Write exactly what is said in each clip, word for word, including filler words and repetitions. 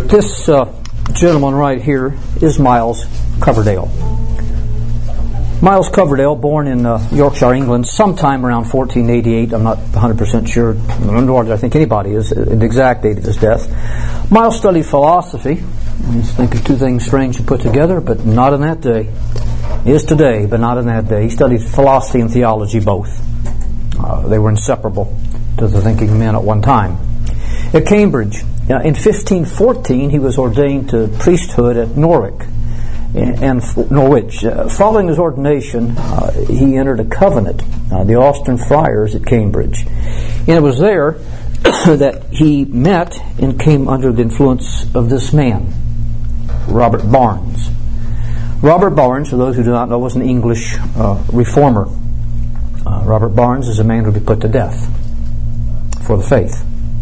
This uh, gentleman right here is Miles Coverdale. Miles Coverdale, born in uh, Yorkshire, England, sometime around fourteen eighty-eight. I'm not one hundred percent sure, nor do I think anybody is an exact date of his death. Miles studied philosophy. He's thinking two things strange to put together, but not in that day. He is today, but not in that day. He studied philosophy and theology both. Uh, they were inseparable to the thinking men at one time. At Cambridge, uh, in fifteen fourteen, he was ordained to priesthood at Norwich. And Norwich. Uh, following his ordination, uh, he entered a covenant, uh, the Austin Friars at Cambridge. And it was there that he met and came under the influence of this man, Robert Barnes. Robert Barnes, for those who do not know, was an English uh, reformer. Uh, Robert Barnes is a man who would be put to death for the faith.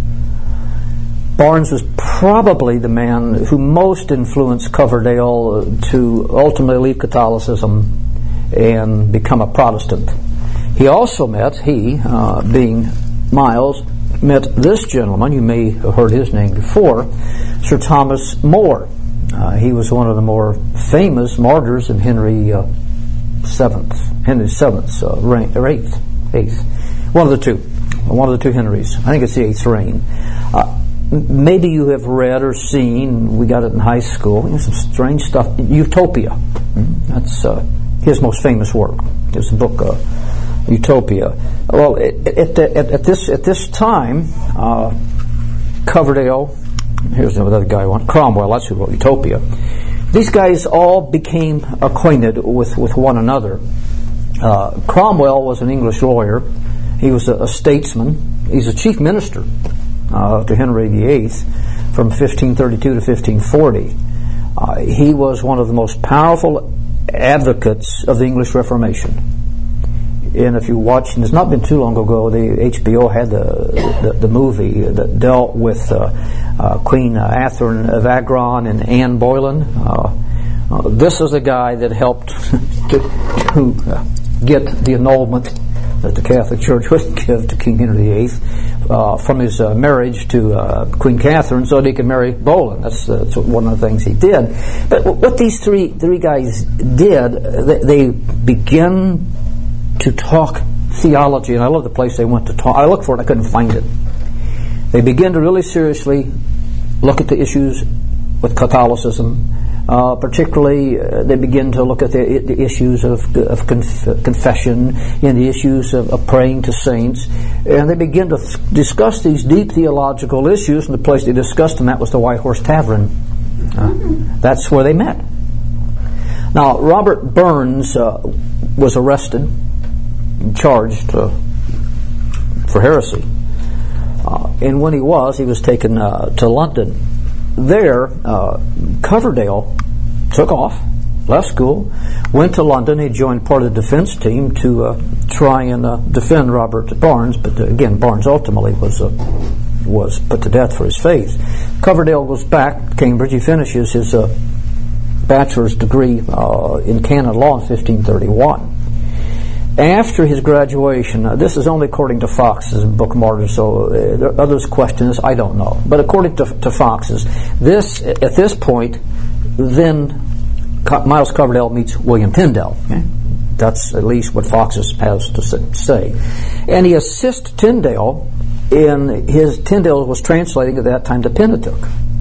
Barnes was probably the man who most influenced Coverdale to ultimately leave Catholicism and become a Protestant. He also met, he, uh, being Miles, met this gentleman, you may have heard his name before, Sir Thomas More. Uh, he was one of the more famous martyrs of Henry uh, Seventh, Henry Seventh's uh, reign, or eighth, eighth, one of the two, one of the two Henrys. I think it's the eighth reign. Uh, Maybe you have read or seen, we got it in high school, you know, some strange stuff, Utopia. That's uh, his most famous work. It's the book uh, Utopia. Well, at, at, at, at this at this time, uh, Coverdale, here's another guy, one Cromwell, that's who wrote Utopia. These guys all became acquainted with, with one another. Uh, Cromwell was an English lawyer. He was a, a statesman. He's a chief minister Uh, to Henry the Eighth from fifteen thirty-two to fifteen forty. Uh, he was one of the most powerful advocates of the English Reformation. And if you watch, and it's not been too long ago, the H B O had the the, the movie that dealt with uh, uh, Queen uh, Catherine of Aragon and Anne Boleyn. Uh, uh, this is a guy that helped to, to uh, get the annulment that the Catholic Church would give to King Henry the Eighth uh, from his uh, marriage to uh, Queen Catherine, so that he could marry Boleyn. That's, uh, that's one of the things he did. But what these three three guys did, they, they began to talk theology, and I love the place they went to talk. I looked for it, I couldn't find it. They began to really seriously look at the issues with Catholicism. Uh, particularly, uh, they begin to look at the, the issues of, of conf- confession and the issues of, of praying to saints, and they begin to th- discuss these deep theological issues. And the place they discussed them at was the White Horse Tavern. Uh, that's where they met. Now, Robert Burns uh, was arrested and charged uh, for heresy, uh, and when he was, he was taken uh, to London. There, uh, Coverdale took off, left school, went to London. He joined part of the defense team to uh, try and uh, defend Robert Barnes, but uh, again, Barnes ultimately was uh, was put to death for his faith. Coverdale goes back to Cambridge. He finishes his uh, bachelor's degree uh, in canon law in fifteen thirty-one. After his graduation, uh, this is only according to Fox's book Martyrs, so uh, there, others question this, I don't know. But according to, to Fox's, this at this point, then Co- Miles Coverdale meets William Tyndale. Okay? That's at least what Fox's has to say. And he assists Tyndale in his, Tyndale was translating at that time the Pentateuch.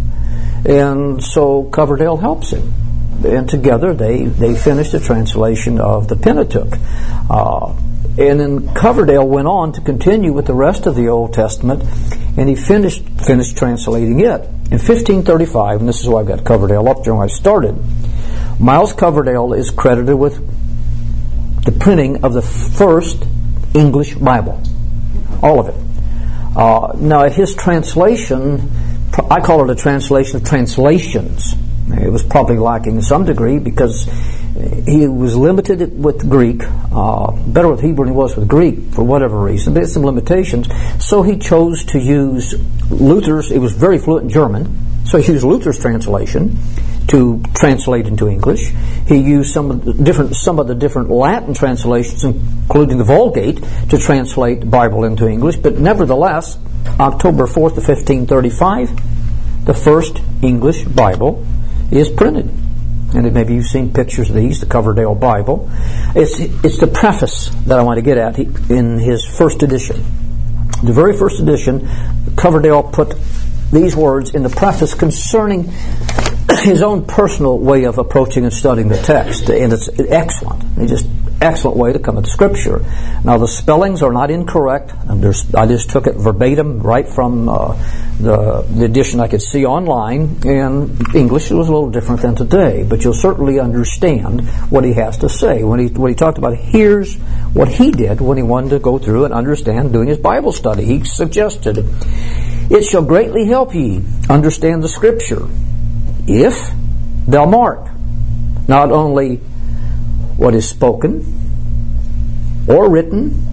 And so Coverdale helps him. And together they, they finished the translation of the Pentateuch. Uh, and then Coverdale went on to continue with the rest of the Old Testament, and he finished finished translating it. In fifteen thirty-five, and this is why I've got Coverdale up there when I started, Miles Coverdale is credited with the printing of the first English Bible. All of it. Uh, now, his translation, I call it a translation of translations. It was probably lacking in some degree because he was limited with Greek, uh, better with Hebrew than he was with Greek for whatever reason. But he had some limitations, so he chose to use Luther's. It was very fluent in German, so he used Luther's translation to translate into English. He used some of the different some of the different Latin translations, including the Vulgate, to translate the Bible into English. But nevertheless, October fourth of fifteen thirty-five, the first English Bible is printed. And maybe you've seen pictures of these, the Coverdale Bible. It's it's the preface that I want to get at in his first edition. The very first edition, Coverdale put these words in the preface concerning his own personal way of approaching and studying the text. And it's excellent. It's just excellent way to come at Scripture. Now, the spellings are not incorrect. And there's, I just took it verbatim right from uh, the, the edition I could see online. And English was a little different than today. But you'll certainly understand what he has to say. When he, when he talked about, here's what he did when he wanted to go through and understand doing his Bible study. He suggested, it shall greatly help ye understand the Scripture, if thou mark not only what is spoken or written,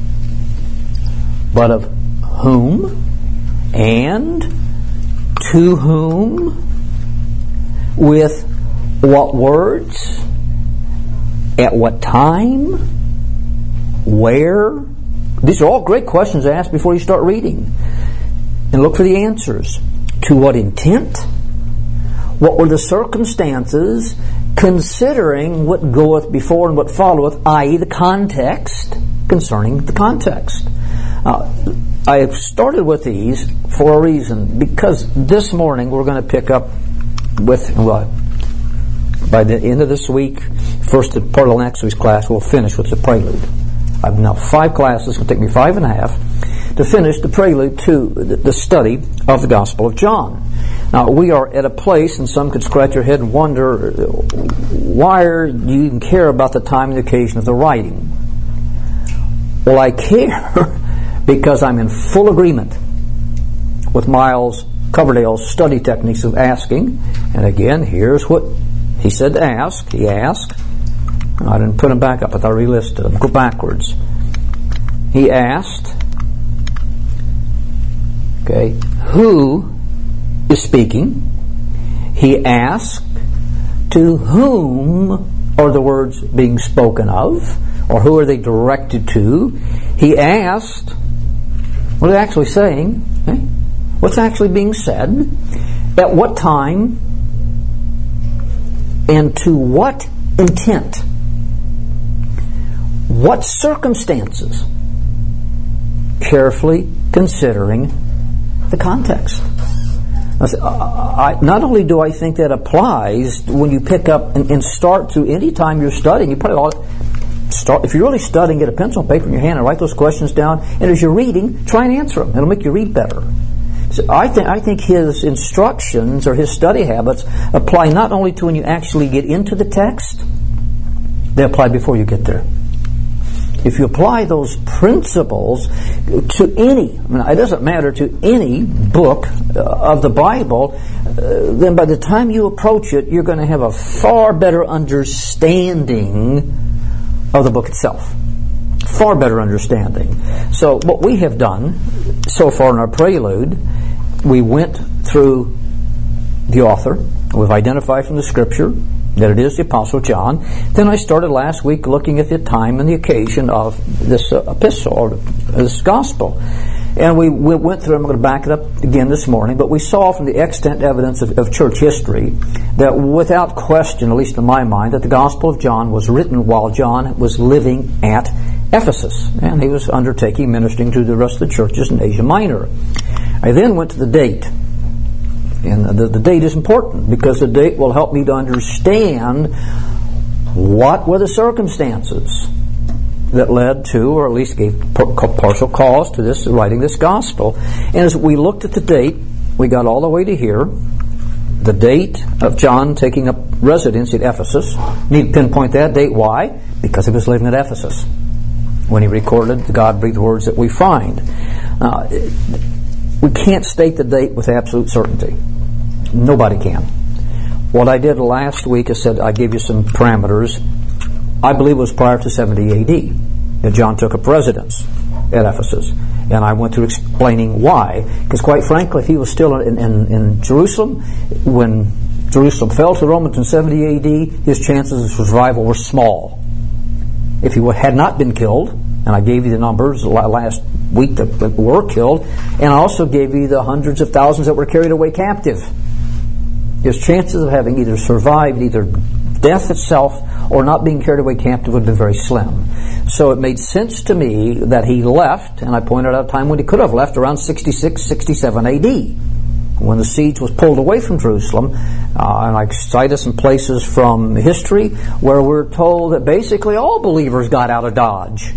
but of whom and to whom, with what words, at what time, where. These are all great questions to ask before you start reading. And look for the answers. To what intent? What were the circumstances, considering what goeth before and what followeth, that is the context, concerning the context. Uh, I have started with these for a reason, because this morning we're going to pick up with, well, by the end of this week, first part of next week's class, we'll finish with the prelude. I've now five classes, it's going to take me five and a half, to finish the prelude to the study of the Gospel of John. Now, we are at a place, and some could scratch their head and wonder, why do you even care about the time and the occasion of the writing? Well, I care because I'm in full agreement with Miles Coverdale's study techniques of asking. And again, here's what he said to ask. He asked, I didn't put them back up, I thought I relisted them. Go backwards. He asked, okay, who is speaking? He asked, to whom are the words being spoken of? Or who are they directed to? He asked, what are they actually saying? Okay? What's actually being said? At what time? And to what intent? What circumstances? Carefully considering the context. I, not only do I think that applies when you pick up and, and start to any time you're studying, you probably ought start, if you're really studying, get a pencil and paper in your hand and write those questions down, and as you're reading, try and answer them. It'll make you read better. So I think I think his instructions or his study habits apply not only to when you actually get into the text, they apply before you get there. If you apply those principles to any, I mean, it doesn't matter, to any book of the Bible, uh, then by the time you approach it, you're going to have a far better understanding of the book itself. Far better understanding. So what we have done so far in our prelude, we went through the author. We've identified from the Scripture that it is the Apostle John. Then I started last week looking at the time and the occasion of this uh, epistle, or this gospel. And we, we went through, I'm going to back it up again this morning, but we saw from the extant evidence of, of church history that without question, at least in my mind, that the Gospel of John was written while John was living at Ephesus. And he was undertaking ministering to the rest of the churches in Asia Minor. I then went to the date. And the, the date is important because the date will help me to understand what were the circumstances that led to, or at least gave partial cause to this writing this gospel. And as we looked at the date, we got all the way to here. The date of John taking up residence at Ephesus. Need to pinpoint that date. Why? Because he was living at Ephesus when he recorded the God-breathed words that we find. Uh, we can't state the date with absolute certainty. Nobody can. What I did last week is said I gave you some parameters. I believe it was prior to seventy A D that John took up residence at Ephesus. And I went through explaining why. Because quite frankly, if he was still in, in, in Jerusalem, when Jerusalem fell to the Romans in seventy A D, his chances of survival were small. If he had not been killed, and I gave you the numbers last week that, that were killed, and I also gave you the hundreds of thousands that were carried away captive. His chances of having either survived either death itself or not being carried away captive would have been very slim. So it made sense to me that he left, and I pointed out a time when he could have left around sixty-six, sixty-seven A D, when the siege was pulled away from Jerusalem. Uh, and I cited some places from history where we're told that basically all believers got out of Dodge.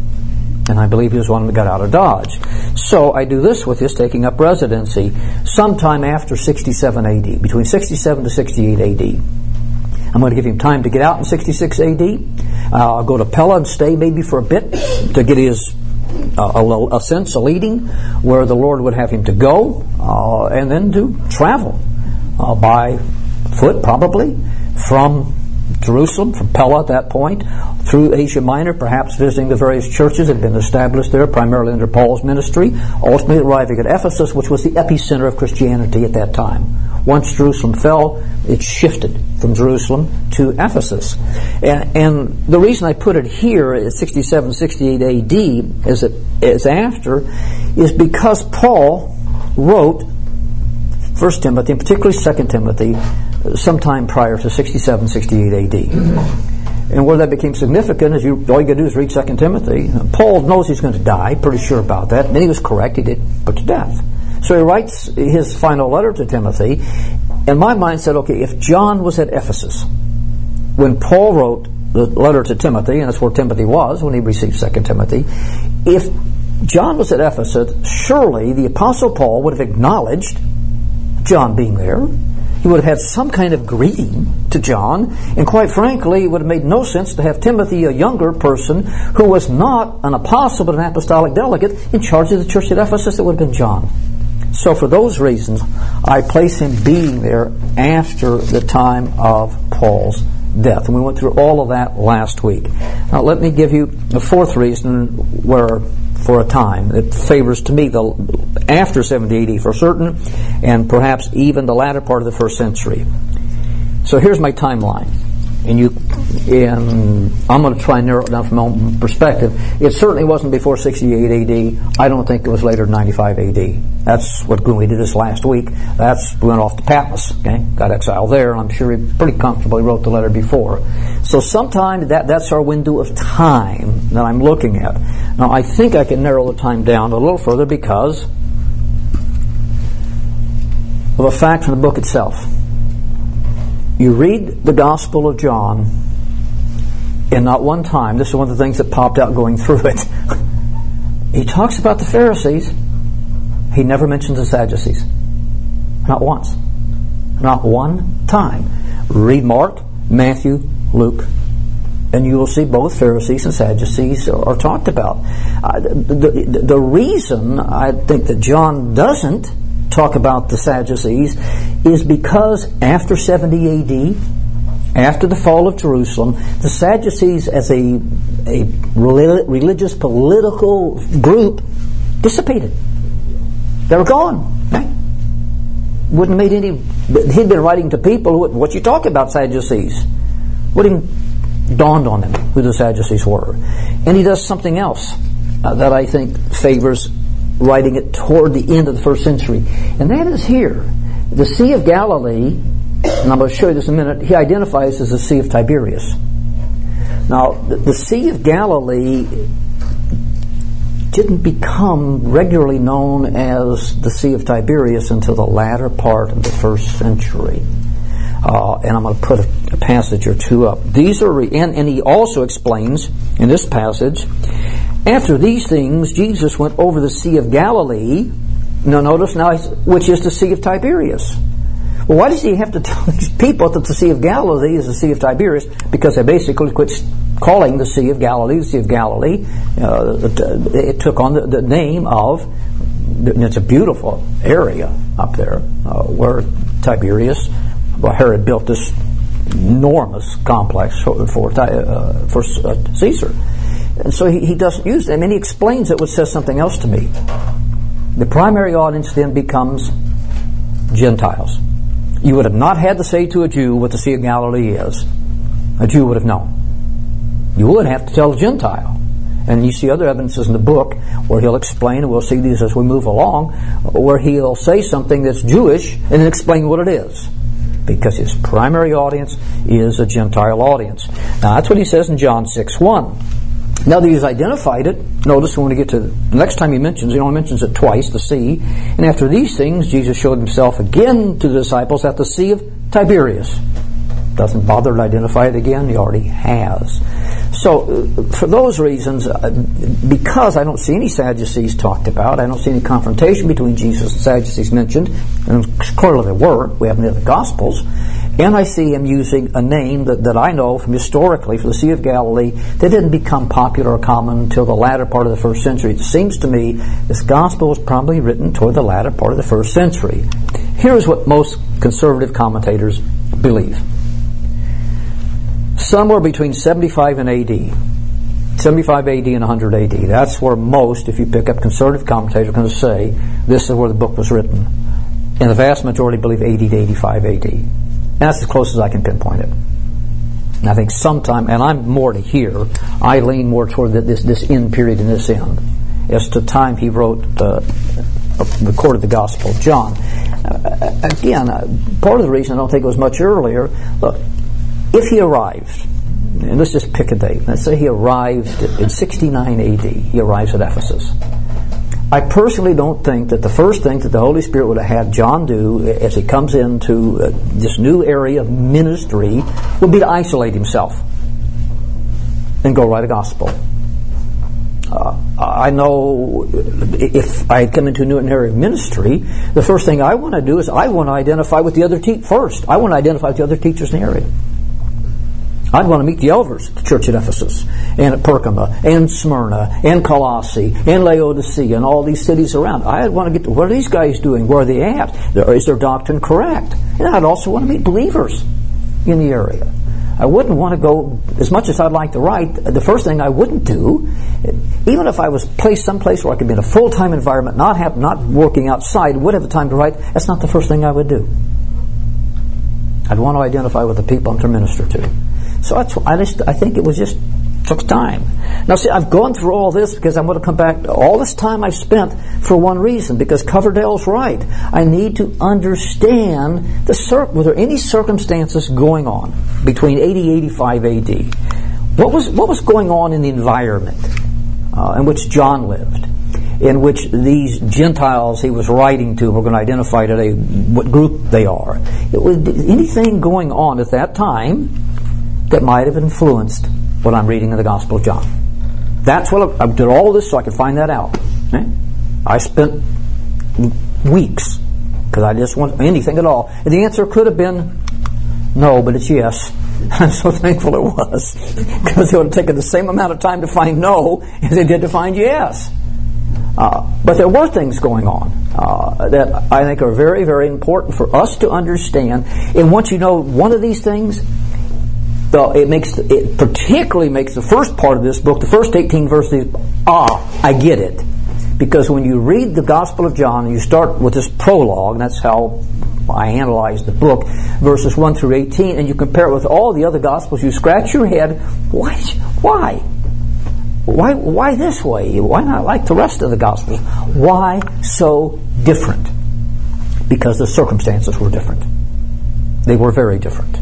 And I believe he was one that got out of Dodge. So I do this with his taking up residency sometime after sixty-seven A D, between sixty-seven to sixty-eight A D. I'm going to give him time to get out in sixty-six A D. Uh, I'll go to Pella and stay maybe for a bit to get his uh, a, little, a sense, a leading, where the Lord would have him to go, uh, and then to travel uh, by foot probably from Jerusalem, from Pella at that point, through Asia Minor, perhaps visiting the various churches that had been established there, primarily under Paul's ministry, ultimately arriving at Ephesus, which was the epicenter of Christianity at that time. Once Jerusalem fell, it shifted from Jerusalem to Ephesus. And, and the reason I put it here at sixty-seven, sixty-eight A D is, it, is after, is because Paul wrote First Timothy, and particularly Second Timothy, sometime prior to sixty-seven, sixty-eight A D. And where that became significant is you, all you got to do is read Second Timothy. Paul knows he's going to die, pretty sure about that. And he was correct, he did put to death. So he writes his final letter to Timothy, and my mind said, okay, if John was at Ephesus when Paul wrote the letter to Timothy, and that's where Timothy was when he received Second Timothy, if John was at Ephesus, surely the Apostle Paul would have acknowledged John being there. He would have had some kind of greeting to John, and quite frankly, it would have made no sense to have Timothy, a younger person, who was not an apostle but an apostolic delegate, in charge of the church at Ephesus. It would have been John. So for those reasons, I place him being there after the time of Paul's death. And we went through all of that last week. Now let me give you the fourth reason where, for a time, it favors to me the after seventy A D for certain, and perhaps even the latter part of the first century. So here's my timeline. And you, and I'm going to try and narrow it down from my own perspective. It certainly wasn't before sixty-eight A D. I don't think it was later than ninety-five A D. That's what we did this last week. That's we went off to Patmos. Okay, got exiled there, and I'm sure he pretty comfortably wrote the letter before. So sometime that that's our window of time that I'm looking at. Now I think I can narrow the time down a little further because of a fact from the book itself. You read the Gospel of John, and not one time, this is one of the things that popped out going through it, he talks about the Pharisees. He never mentions the Sadducees. Not once. Not one time. Read Mark, Matthew, Luke, and you will see both Pharisees and Sadducees are, are talked about. Uh, the, the, the reason I think that John doesn't talk about the Sadducees is because after seventy A D, after the fall of Jerusalem, the Sadducees as a, a religious political group dissipated. They were gone. Right? Wouldn't have made any. He'd been writing to people, what, what you talk about Sadducees? Wouldn't have dawned on them who the Sadducees were. And he does something else uh, that I think favors writing it toward the end of the first century. And that is here. The Sea of Galilee, and I'm going to show you this in a minute, he identifies as the Sea of Tiberias. Now, the, the Sea of Galilee didn't become regularly known as the Sea of Tiberias until the latter part of the first century. Uh, and I'm going to put a, a passage or two up. These are, re- and, and he also explains in this passage, after these things, Jesus went over the Sea of Galilee. Now notice now, which is the Sea of Tiberias. Well, why does he have to tell these people that the Sea of Galilee is the Sea of Tiberias? Because they basically quit calling the Sea of Galilee the Sea of Galilee. Uh, it took on the, the name of, it's a beautiful area up there, uh, where Tiberias, well, Herod built this enormous complex for, for, uh, for uh, Caesar. And so he, he doesn't use them, and he explains it, which says something else to me. The primary audience then becomes Gentiles. You would have not had to say to a Jew what the Sea of Galilee is. A Jew would have known. You would have to tell a Gentile. And you see other evidences in the book where he'll explain, and we'll see these as we move along, where he'll say something that's Jewish and then explain what it is. Because his primary audience is a Gentile audience. Now that's what he says in John six one. Now that he's identified it, notice when we get to the next time he mentions, he only mentions it twice, the sea. And after these things, Jesus showed himself again to the disciples at the Sea of Tiberias. Doesn't bother to identify it again, he already has. So, uh, for those reasons, uh, because I don't see any Sadducees talked about, I don't see any confrontation between Jesus and Sadducees mentioned, and clearly there were, we have in the other Gospels, and I see him using a name that, that I know from historically for the Sea of Galilee that didn't become popular or common until the latter part of the first century. It seems to me this Gospel was probably written toward the latter part of the first century. Here's what most conservative commentators believe. Somewhere between seventy-five and A D. seventy-five A D and one hundred A D. That's where most, if you pick up conservative commentators, are going to say this is where the book was written. And the vast majority believe eighty to eighty-five A D. And that's as close as I can pinpoint it. And I think sometime, and I'm more to here, I lean more toward this this end period and this end as to time he wrote the recorded the Gospel of John. Uh, again, uh, part of the reason I don't think it was much earlier, look, if he arrived, and let's just pick a date, let's say he arrived in sixty-nine A D, he arrives at Ephesus. I personally don't think that the first thing that the Holy Spirit would have had John do as he comes into uh, this new area of ministry would be to isolate himself and go write a gospel. Uh, I know if I come into a new area of ministry, the first thing I want to do is I want to identify with the other te- first. I want to identify with the other teachers in the area. I'd want to meet the elders at the church at Ephesus, and at Pergama, and Smyrna, and Colossae, and Laodicea, and all these cities around. I'd want to get to, what are these guys doing? Where are they at? Is their doctrine correct? And I'd also want to meet believers in the area. I wouldn't want to go, as much as I'd like to write, the first thing I wouldn't do, even if I was placed someplace where I could be in a full-time environment, not have, not working outside, would have the time to write, that's not the first thing I would do. I'd want to identify with the people I'm to minister to. So that's, I just, I think it was just, took time. Now see, I've gone through all this because I'm going to come back to all this time I've spent for one reason, because Coverdale's right. I need to understand the cir- were there any circumstances going on between eighty and eighty-five A D? What was, what was going on in the environment uh, in which John lived? In which these Gentiles he was writing to, we're going to identify today what group they are. It was anything going on at that time that might have influenced what I'm reading in the Gospel of John. That's what I, I did all this so I could find that out. Okay? I spent weeks because I just want anything at all. And the answer could have been no, but it's yes. I'm so thankful it was, because it would have taken the same amount of time to find no as it did to find yes. Uh, but there were things going on uh, that I think are very, very important for us to understand. And once you know one of these things, so it makes it particularly makes the first part of this book, the first eighteen verses, ah, I get it. Because when you read the Gospel of John and you start with this prologue, and that's how I analyze the book, verses one through eighteen, and you compare it with all the other Gospels, you scratch your head, why? Why? Why, why this way? Why not like the rest of the Gospels? Why so different? Because the circumstances were different. They were very different.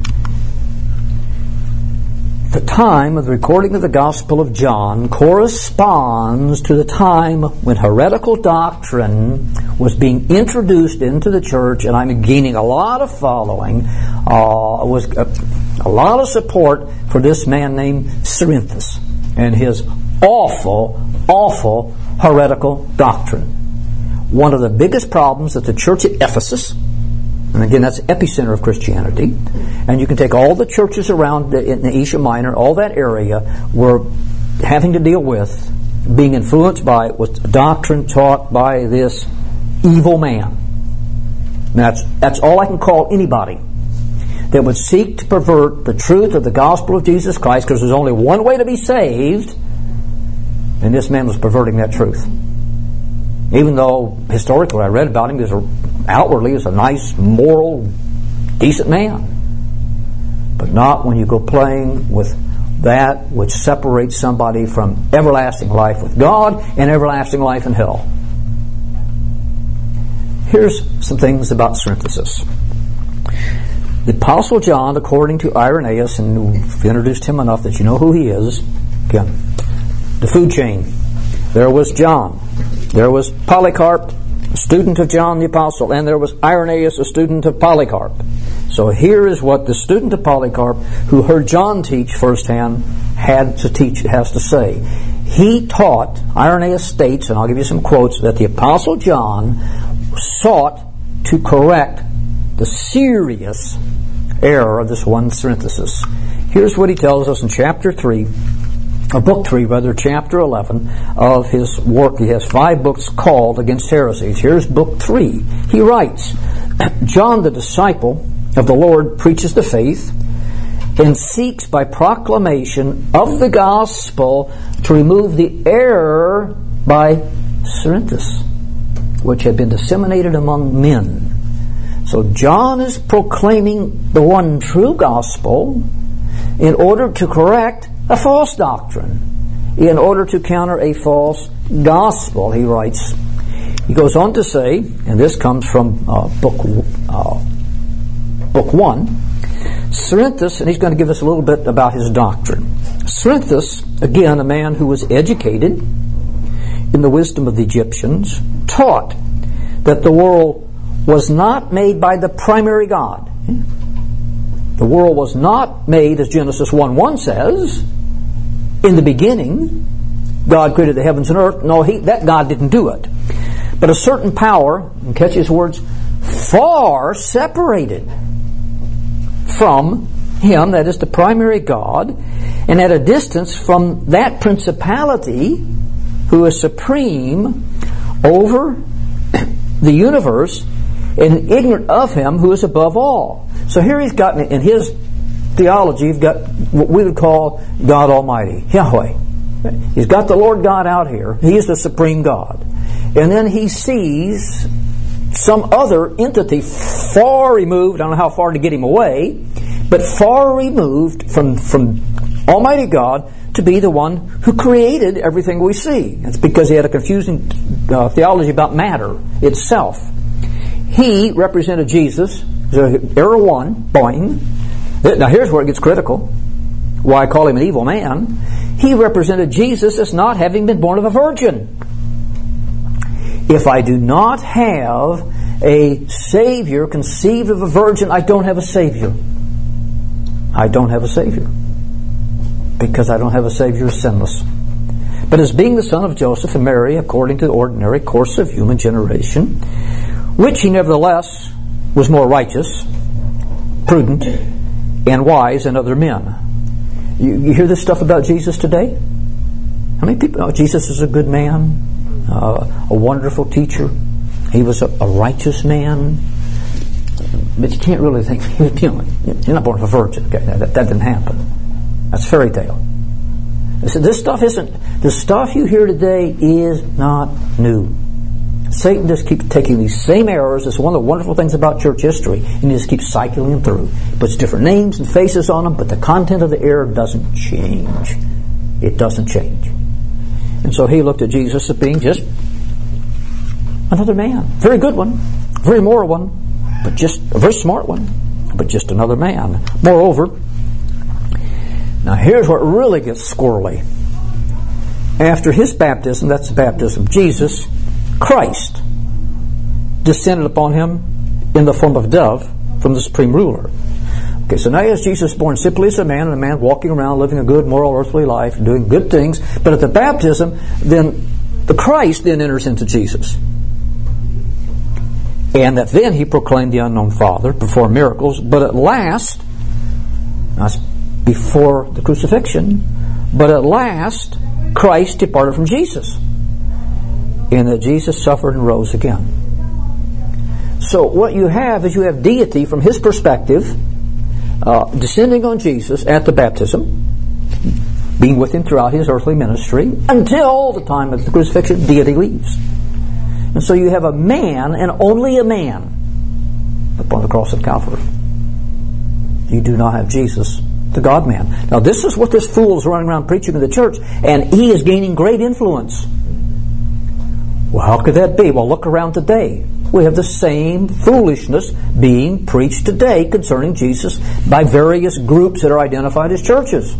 The time of the recording of the Gospel of John corresponds to the time when heretical doctrine was being introduced into the church, and I'm gaining a lot of following, uh, was a, a lot of support for this man named Cerinthus and his awful, awful heretical doctrine. One of the biggest problems that the church at Ephesus, and again, that's the epicenter of Christianity. And you can take all the churches around the, in the Asia Minor, all that area, were having to deal with, being influenced by, with doctrine taught by this evil man. And that's, that's all I can call anybody that would seek to pervert the truth of the gospel of Jesus Christ, because there's only one way to be saved, and this man was perverting that truth. Even though, historically, I read about him, he was a outwardly is a nice, moral, decent man. But not when you go playing with that which separates somebody from everlasting life with God and everlasting life in hell. Here's some things about Cerinthus. The Apostle John, according to Irenaeus, and we've introduced him enough that you know who he is. Again, the food chain. There was John. There was Polycarp, a student of John the Apostle, and there was Irenaeus, a student of Polycarp. So here is what the student of Polycarp, who heard John teach firsthand, had to teach, has to say. He taught, Irenaeus states, and I'll give you some quotes, that the Apostle John sought to correct the serious error of this one Cerinthus. Here's what he tells us in chapter three, or book three, rather, chapter eleven of his work. He has five books called Against Heresies. Here's book three. He writes, John the disciple of the Lord preaches the faith and seeks by proclamation of the gospel to remove the error by Cerinthus, which had been disseminated among men. So John is proclaiming the one true gospel in order to correct a false doctrine, in order to counter a false gospel, he writes. He goes on to say, and this comes from uh, book uh, book one, Cerinthus, and he's going to give us a little bit about his doctrine. Cerinthus, again, a man who was educated in the wisdom of the Egyptians, taught that the world was not made by the primary God. The world was not made, as Genesis one one says, in the beginning, God created the heavens and earth. No, he, that God didn't do it. But a certain power, and catch his words, far separated from him, that is the primary God, and at a distance from that principality who is supreme over the universe, and ignorant of him who is above all. So here he's got, in his theology, he's got what we would call God Almighty, Yahweh. He's got the Lord God out here. He is the supreme God. And then he sees some other entity far removed, I don't know how far to get him away, but far removed from, from Almighty God to be the one who created everything we see. It's because he had a confusing uh, theology about matter itself. He represented Jesus, error one, boing. Now here's where it gets critical. Why I call him an evil man. He represented Jesus as not having been born of a virgin. If I do not have a Savior conceived of a virgin, I don't have a Savior. I don't have a Savior. Because I don't have a Savior who's sinless. But as being the son of Joseph and Mary, according to the ordinary course of human generation, which he nevertheless was more righteous, prudent, and wise than other men. You, you hear this stuff about Jesus today? How many people know Jesus is a good man, uh, a wonderful teacher? He was a, a righteous man. But you can't really think, you know, you're not born of a virgin. Okay, that, that didn't happen. That's fairy tale. So this stuff isn't, the stuff you hear today is not new. Satan just keeps taking these same errors. It's one of the wonderful things about church history, and he just keeps cycling them through. He puts different names and faces on them, but the content of the error doesn't change. It doesn't change. And so he looked at Jesus as being just another man. Very good one, very moral one, but just a very smart one, but just another man. Moreover, now here's what really gets squirrely. After his baptism, that's the baptism of Jesus, Christ descended upon him in the form of a dove from the supreme ruler. Okay, so now as Jesus is born simply as a man, and a man walking around living a good moral earthly life and doing good things, but at the baptism, then the Christ then enters into Jesus. And that then he proclaimed the unknown Father, performed miracles, but at last, that's before the crucifixion, but at last Christ departed from Jesus. And that Jesus suffered and rose again. So what you have is you have deity from his perspective uh, descending on Jesus at the baptism, being with him throughout his earthly ministry until the time of the crucifixion. Deity leaves. And so you have a man, and only a man, upon the cross of Calvary. You do not have Jesus the God-man. Now this is what this fool is running around preaching in the church, and he is gaining great influence. Well, how could that be? Well, look around today. We have the same foolishness being preached today concerning Jesus by various groups that are identified as churches.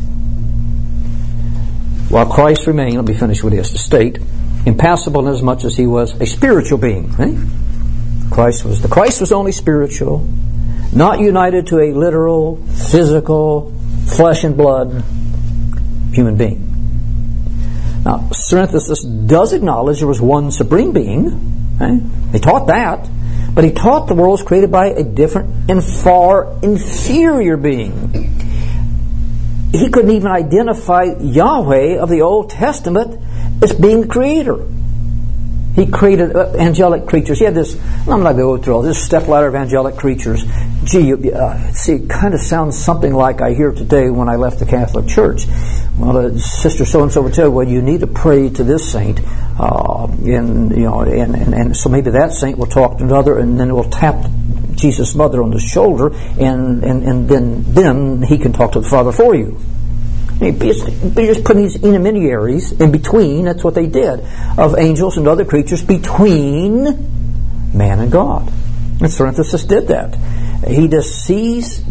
While Christ remained, let me finish with this, to state, impassible inasmuch as he was a spiritual being. Right? Christ was the Christ was only spiritual, not united to a literal, physical, flesh and blood human being. Now, Cerinthus does acknowledge there was one supreme being. Right? He taught that, but he taught the world was created by a different and far inferior being. He couldn't even identify Yahweh of the Old Testament as being the creator. He created uh, angelic creatures. He had this, I'm not going to go through all this stepladder of angelic creatures. Gee, uh, see, it kind of sounds something like I hear today when I left the Catholic Church. Well, uh, Sister so-and-so would tell you, well, you need to pray to this saint, uh, and, you know, and, and, and so maybe that saint will talk to another, and then we'll tap Jesus' mother on the shoulder, and, and, and then, then he can talk to the Father for you. He just put these intermediaries in between, that's what they did, of angels and other creatures between man and God. And Cerinthus did that. He just sees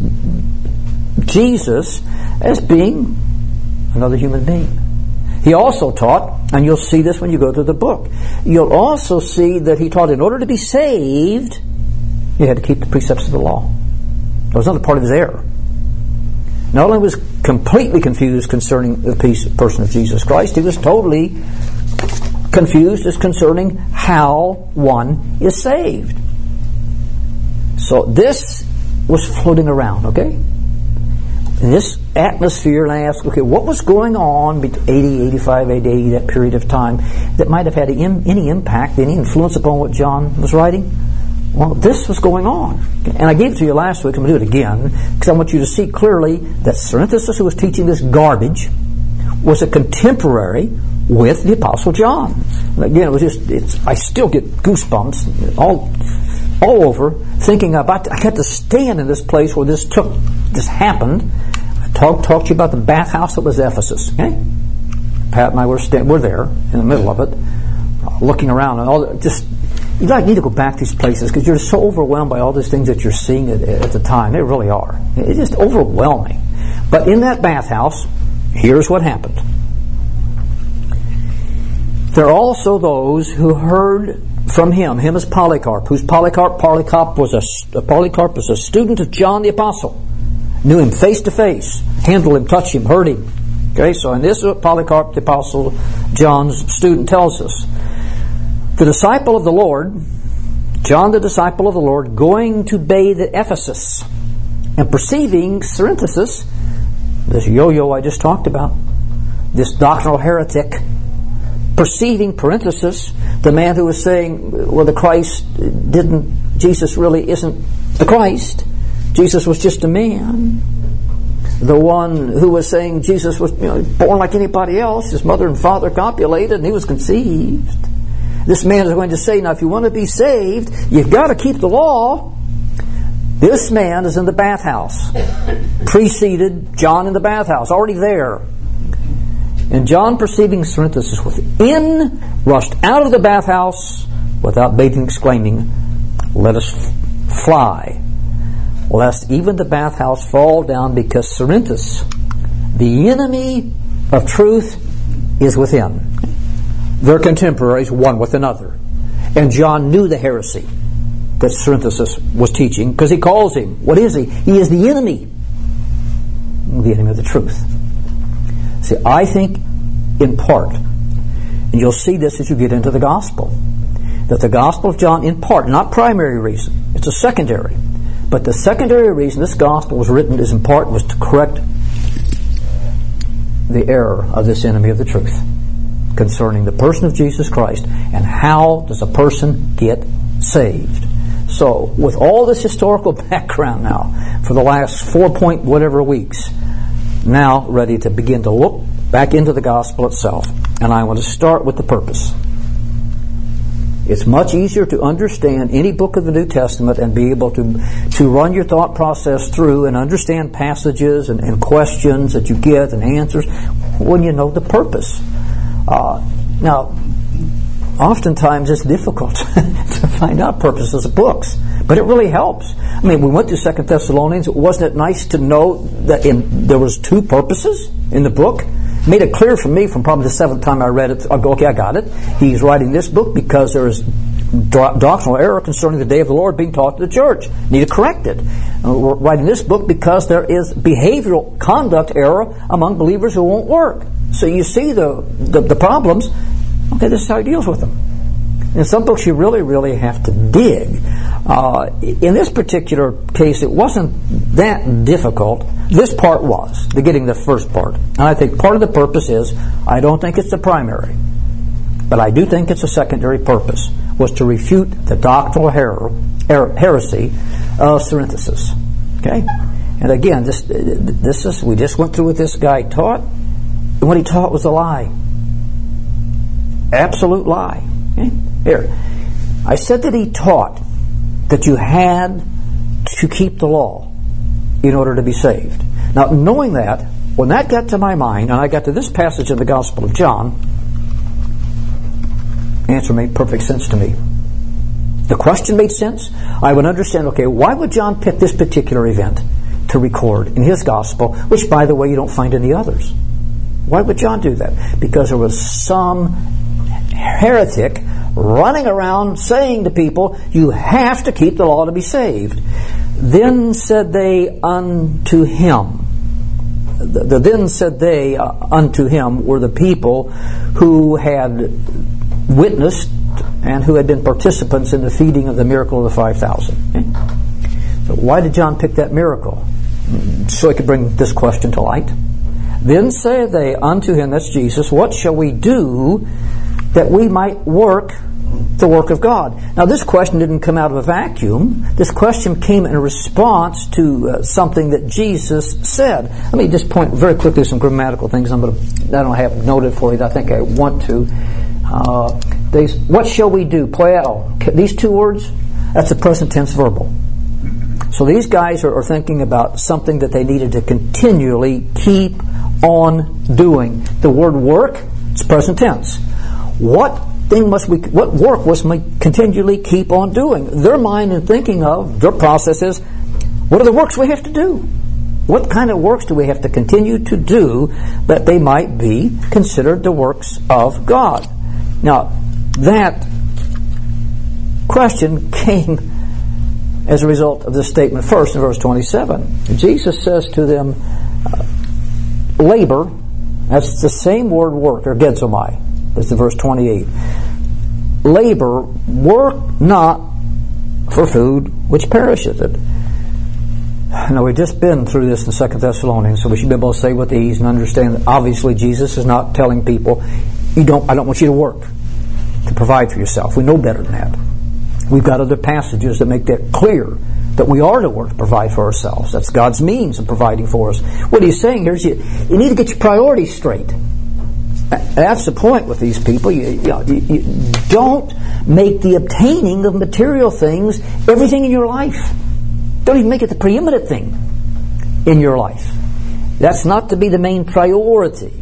Jesus as being another human being. He also taught, and you'll see this when you go through the book, you'll also see that he taught in order to be saved, you had to keep the precepts of the law. That was another part of his error. Not only was completely confused concerning the person of Jesus Christ, he was totally confused as concerning how one is saved. So this was floating around, okay? In this atmosphere, and I asked, okay, what was going on between eighty, eighty-five A D, that period of time, that might have had any impact, any influence upon what John was writing? Well, this was going on. And I gave it to you last week. I'm going to do it again because I want you to see clearly that Cerinthus, who was teaching this garbage, was a contemporary with the Apostle John. And again, it was just, it's, I still get goosebumps all all over thinking about, I got to stand in this place where this took, this happened. I talked, talked to you about the bathhouse that was Ephesus. Okay? Pat and I were, stand, were there in the middle of it, uh, looking around and all the, just, you like need to go back to these places because you're so overwhelmed by all these things that you're seeing at, at the time. They really are. It's just overwhelming. But in that bathhouse, here's what happened. There are also those who heard from him. Him is Polycarp. Who's Polycarp? Polycarp was a Polycarp was a student of John the Apostle. Knew him face to face. Handled him, touched him, heard him. Okay, so in this is what Polycarp the Apostle, John's student, tells us. The disciple of the Lord, John the disciple of the Lord, going to bathe at Ephesus, and perceiving Cerinthus, this yo-yo I just talked about, this doctrinal heretic, perceiving parenthesis, the man who was saying, well, the Christ didn't, Jesus really isn't the Christ, Jesus was just a man. The one who was saying Jesus was, you know, born like anybody else, his mother and father copulated, and he was conceived. This man is going to say, now if you want to be saved, you've got to keep the law. This man is in the bathhouse. Preceded John in the bathhouse, already there. And John, perceiving Cerinthus within, rushed out of the bathhouse without bathing, exclaiming, let us f- fly, lest even the bathhouse fall down, because Cerinthus, the enemy of truth, is within. Their contemporaries, one with another. And John knew the heresy that Cerinthus was teaching, because he calls him, what is he? He is the enemy. The enemy of the truth. See, I think in part, and you'll see this as you get into the gospel, that the gospel of John, in part, not primary reason, it's a secondary, but the secondary reason this gospel was written is in part was to correct the error of this enemy of the truth concerning the person of Jesus Christ and how does a person get saved. So, with all this historical background now, for the last four point whatever weeks, now ready to begin to look back into the gospel itself. And I want to start with the purpose. It's much easier to understand any book of the New Testament and be able to to run your thought process through and understand passages and, and questions that you get and answers when you know the purpose. Uh, now, oftentimes it's difficult to find out purposes of books, but it really helps. I mean, we went to Second Thessalonians. Wasn't it nice to know that in, there was two purposes in the book? Made it clear for me from probably the seventh time I read it. I go, okay, I got it. He's writing this book because there is do- doctrinal error concerning the day of the Lord being taught to the church. Need to correct it. Uh, we're writing this book because there is behavioral conduct error among believers who won't work. So you see the, the, the problems. Okay, this is how he deals with them. In some books you really, really have to dig. Uh, in this particular case, it wasn't that difficult. This part was, the getting the first part. And I think part of the purpose is, I don't think it's the primary, but I do think it's a secondary purpose, was to refute the doctrinal her- her- heresy of Cerinthus. Okay? And again, this, this is, we just went through what this guy taught, and what he taught was a lie. Absolute lie. Okay? Here, I said that he taught that you had to keep the law in order to be saved. Now, knowing that, when that got to my mind, and I got to this passage in the Gospel of John, the answer made perfect sense to me. The question made sense. I would understand, okay, why would John pick this particular event to record in his Gospel, which, by the way, you don't find in the others? Why would John do that? Because there was some heretic running around saying to people, you have to keep the law to be saved. Then said they unto him. The, the then said they uh, unto him were the people who had witnessed and who had been participants in the feeding of the miracle of the five thousand. Okay? So why did John pick that miracle? So he could bring this question to light. Then say they unto him, that's Jesus, what shall we do that we might work the work of God? Now, this question didn't come out of a vacuum. This question came in response to uh, something that Jesus said. Let me just point very quickly some grammatical things I'm going to, I don't have noted for you that I think I want to. Uh, they, what shall we do? Poieo. These two words, that's a present tense verbal. So these guys are, are thinking about something that they needed to continually keep on doing. The word work, it's present tense. What thing must we, what work must we continually keep on doing? Their mind and thinking of, their process is, what are the works we have to do? What kind of works do we have to continue to do that they might be considered the works of God? Now, that question came as a result of this statement first in verse twenty-seven. Jesus says to them, uh, labor, that's the same word work, or gedzomai. That's in verse twenty-eight. Labor, work not for food which perisheth. It. Now, we've just been through this in Second Thessalonians, so we should be able to say with ease and understand that obviously Jesus is not telling people, you don't, I don't want you to work to provide for yourself. We know better than that. We've got other passages that make that clear, that we are to work to provide for ourselves. That's God's means of providing for us. What he's saying here is you, you need to get your priorities straight. That's the point with these people. You, you, know, you, you don't make the obtaining of material things everything in your life. Don't even make it the preeminent thing in your life. That's not to be the main priority.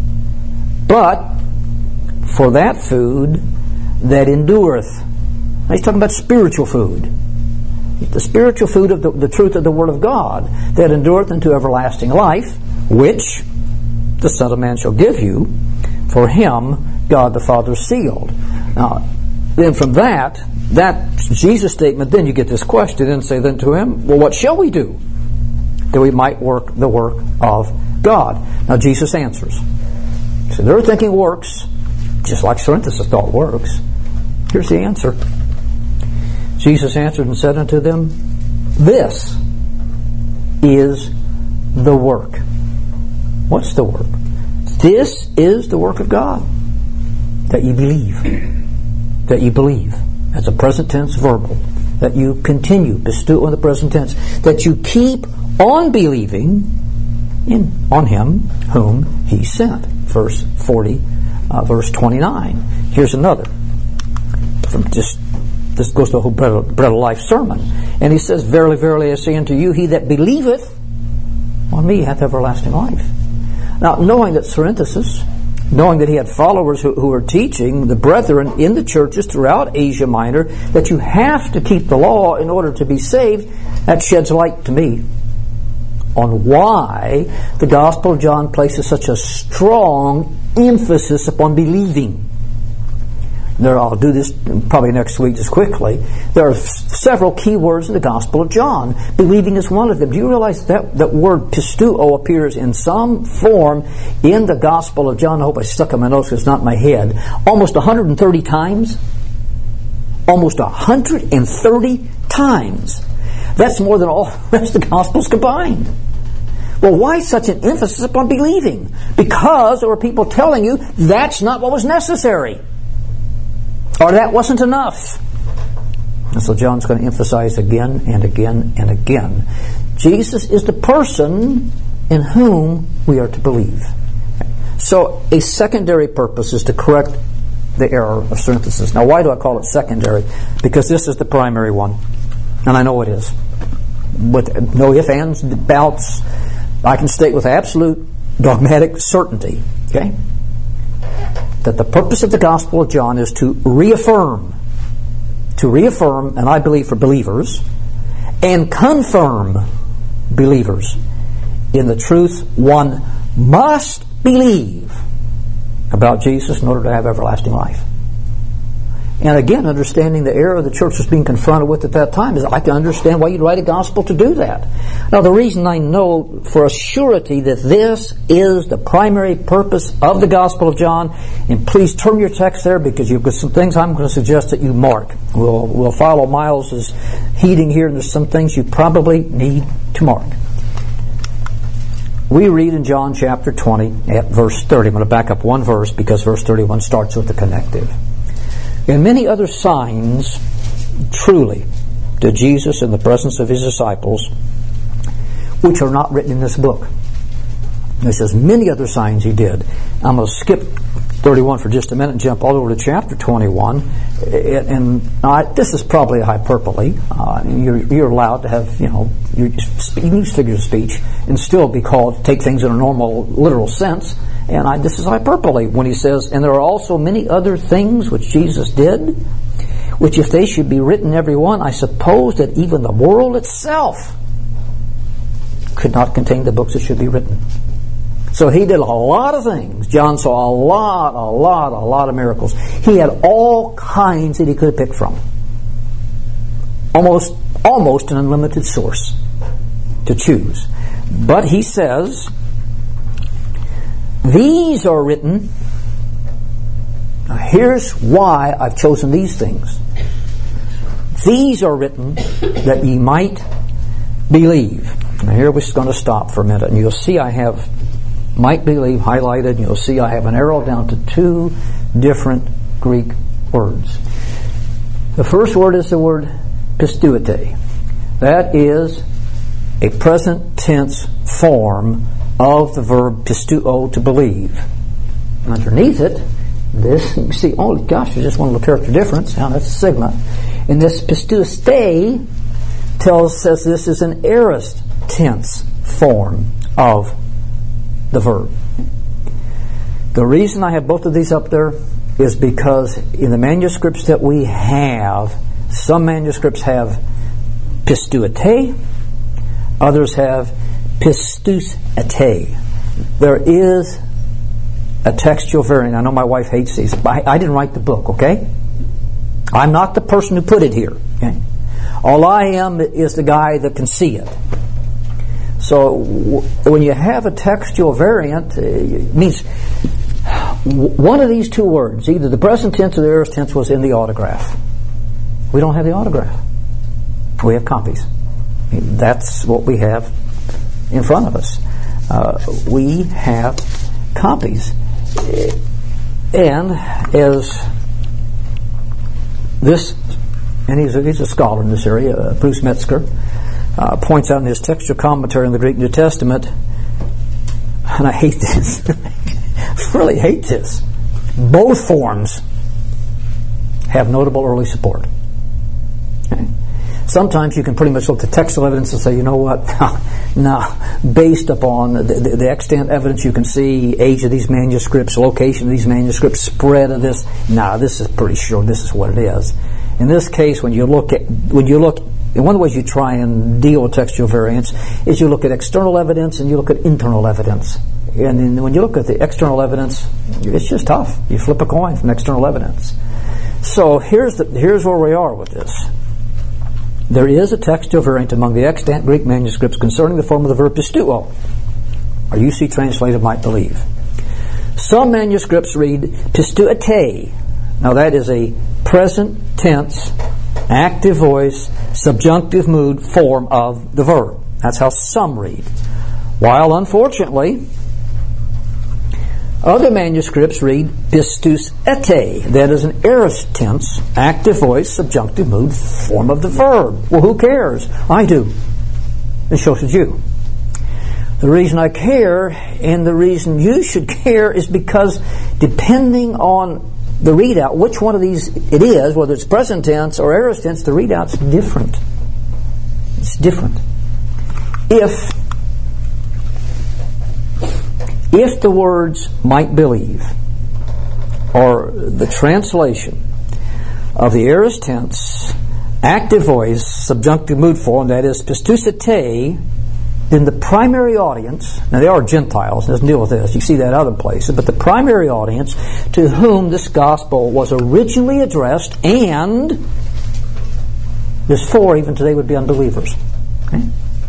But for that food that endureth. Now he's talking about spiritual food. The spiritual food of the, the truth of the Word of God that endureth unto everlasting life, which the Son of Man shall give you. For him God the Father sealed. Now, then from that, that Jesus statement, then you get this question, and say then to him, well, what shall we do that we might work the work of God? Now Jesus answers. So they're thinking works, just like Cerinthus thought works. Here's the answer. Jesus answered and said unto them, this is the work. What's the work? This is the work of God. That you believe. That you believe. That's a present tense verbal. That you continue, bestow on the present tense. That you keep on believing in on him whom he sent. Verse forty, uh, verse twenty-nine. Here's another. from just, this goes to the whole bread of, bread of life sermon. And he says, verily, verily, I say unto you, he that believeth on me hath everlasting life. Now, knowing that Cerinthus, knowing that he had followers who, who were teaching the brethren in the churches throughout Asia Minor that you have to keep the law in order to be saved, that sheds light to me on why the Gospel of John places such a strong emphasis upon believing. There, I'll do this probably next week just quickly. There are several key words in the Gospel of John. Believing is one of them. Do you realize that that word pisteuo appears in some form in the Gospel of John? I hope I stuck in my notes because it's not in my head. Almost one hundred thirty times. Almost one hundred thirty times. That's more than all the rest of the Gospels combined. Well, why such an emphasis upon believing? Because there were people telling you that's not what was necessary. Or that wasn't enough. And so John's going to emphasize again and again and again. Jesus is the person in whom we are to believe. So a secondary purpose is to correct the error of Cerinthus. Now, why do I call it secondary? Because this is the primary one. And I know it is. With no ifs, ands, doubts, I can state with absolute dogmatic certainty, okay, that the purpose of the Gospel of John is to reaffirm, to reaffirm, and I believe for believers, and confirm believers in the truth one must believe about Jesus in order to have everlasting life. And again, understanding the error the church was being confronted with at that time is I can understand why you'd write a gospel to do that. Now, the reason I know for a surety that this is the primary purpose of the Gospel of John, and please turn your text there because you've got some things I'm going to suggest that you mark. We'll, we'll follow Miles's heeding here, and there's some things you probably need to mark. We read in John chapter twenty at verse thirty. I'm going to back up one verse because verse thirty-one starts with the connective. And many other signs, truly, did Jesus in the presence of his disciples, which are not written in this book. And it says many other signs he did. I'm going to skip thirty-one for just a minute and jump all over to chapter twenty-one. And uh, this is probably a hyperbole. Uh, you're, you're allowed to have, you know, you use figures of speech and still be called, take things in a normal, literal sense. And I, this is hyperbole when he says, and there are also many other things which Jesus did, which if they should be written every one, I suppose that even the world itself could not contain the books that should be written. So he did a lot of things. John saw a lot, a lot, a lot of miracles. He had all kinds that he could pick from. Almost, almost an unlimited source to choose. But he says, these are written. Now here's why I've chosen these things. These are written that ye might believe. Now here we're going to stop for a minute, and you'll see I have might believe highlighted, and you'll see I have an arrow down to two different Greek words. The first word is the word pisteuete. That is a present tense form of the verb pisteuo, to believe. Underneath it, this, you can see, oh gosh, there's just one little character difference. Now that's a sigma. And this pisteuste tells us this is an aorist tense form of the verb. The reason I have both of these up there is because in the manuscripts that we have, some manuscripts have pisteuete, others have pistousete. There is a textual variant. I know my wife hates these, but I, I didn't write the book, okay? I'm not the person who put it here, okay? All I am is the guy that can see it. So w- when you have a textual variant, it means w- one of these two words, either the present tense or the aorist tense, was in the autograph. We don't have the autograph. We have copies. That's what we have in front of us. Uh, we have copies. And as this, and he's a, he's a scholar in this area, uh, Bruce Metzger, uh, points out in his textual commentary on the Greek New Testament, and I hate this, really hate this, both forms have notable early support. Okay? Sometimes you can pretty much look at textual evidence and say, you know what, no, based upon the, the, the extant evidence you can see, age of these manuscripts, location of these manuscripts, spread of this, nah, this is pretty sure this is what it is. In this case, when you look at, when you look, and one of the ways you try and deal with textual variance is you look at external evidence and you look at internal evidence. And then when you look at the external evidence, it's just tough. You flip a coin from external evidence. So here's the, here's where we are with this. There is a textual variant among the extant Greek manuscripts concerning the form of the verb pisteuo, or U C translated might believe. Some manuscripts read pisteuete. Now that is a present tense, active voice, subjunctive mood form of the verb. That's how some read. While unfortunately, other manuscripts read pistus ete. That is an aorist tense, active voice, subjunctive mood form of the verb. Well, who cares? I do. And so should you. The reason I care and the reason you should care is because depending on the readout, which one of these it is, whether it's present tense or aorist tense, the readout's different. It's different. If If the words might believe, or the translation of the aorist tense, active voice, subjunctive mood form, that is pistusete, then the primary audience, now they are Gentiles, doesn't deal with this, you see that other places, but the primary audience to whom this gospel was originally addressed, and this for even today would be unbelievers. Okay?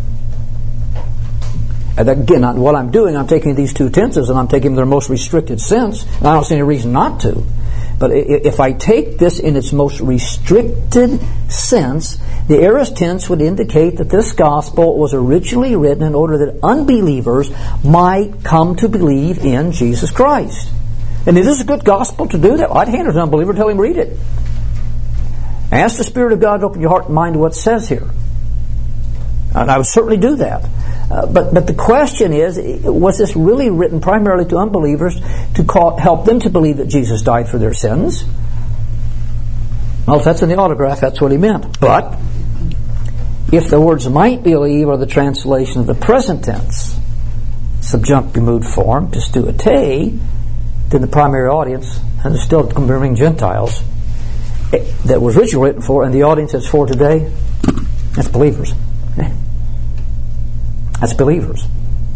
And again, what I'm doing, I'm taking these two tenses and I'm taking their most restricted sense, and I don't see any reason not to. But if I take this in its most restricted sense, the aorist tense would indicate that this gospel was originally written in order that unbelievers might come to believe in Jesus Christ. And it is a good gospel to do that. I'd hand it to an unbeliever and tell him read it. Ask the Spirit of God to open your heart and mind to what it says here. And I would certainly do that. Uh, but but the question is, was this really written primarily to unbelievers to call, help them to believe that Jesus died for their sins? Well, if that's in the autograph, that's what he meant. But if the words might believe are the translation of the present tense, subjunctive mood form, pisteuete, then the primary audience, and it's still comparing Gentiles, that was originally written for, and the audience that's for today, that's believers. That's believers.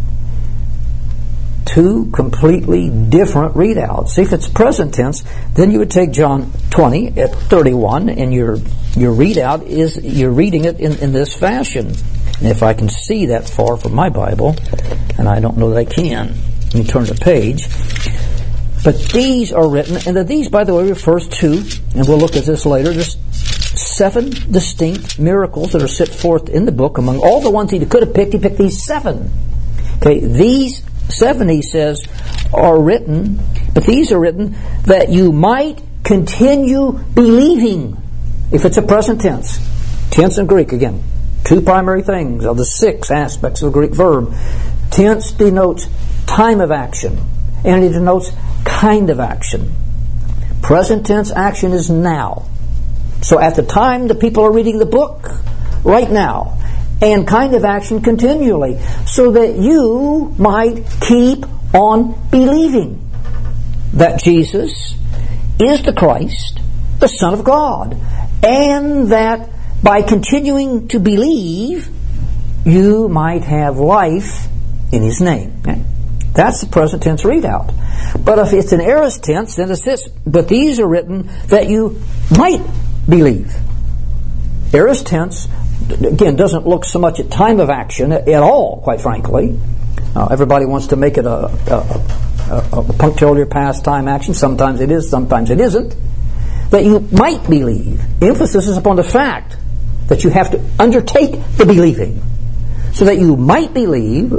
Two completely different readouts. See, if it's present tense, then you would take John twenty at thirty-one, and your your readout is, you're reading it in, in this fashion. And if I can see that far from my Bible, and I don't know that I can, let me turn the page. But these are written, and the these, by the way, refers to, and we'll look at this later, there's seven distinct miracles that are set forth in the book. Among all the ones he could have picked, he picked these seven. Okay, these seven, he says, are written, but these are written that you might continue believing. If it's a present tense, tense and Greek, again, two primary things of the six aspects of the Greek verb. Tense denotes time of action, and it denotes kind of action. Present tense action is now. So at the time the people are reading the book, right now, and kind of action continually, so that you might keep on believing that Jesus is the Christ, the Son of God, and that by continuing to believe, you might have life in His name. Okay? That's the present tense readout. But if it's an aorist tense, then it's this. But these are written that you might believe. Aorist tense, again, doesn't look so much at time of action at all, quite frankly. Uh, everybody wants to make it a, a, a, a punctilio past time action. Sometimes it is, sometimes it isn't. That you might believe. Emphasis is upon the fact that you have to undertake the believing. So that you might believe,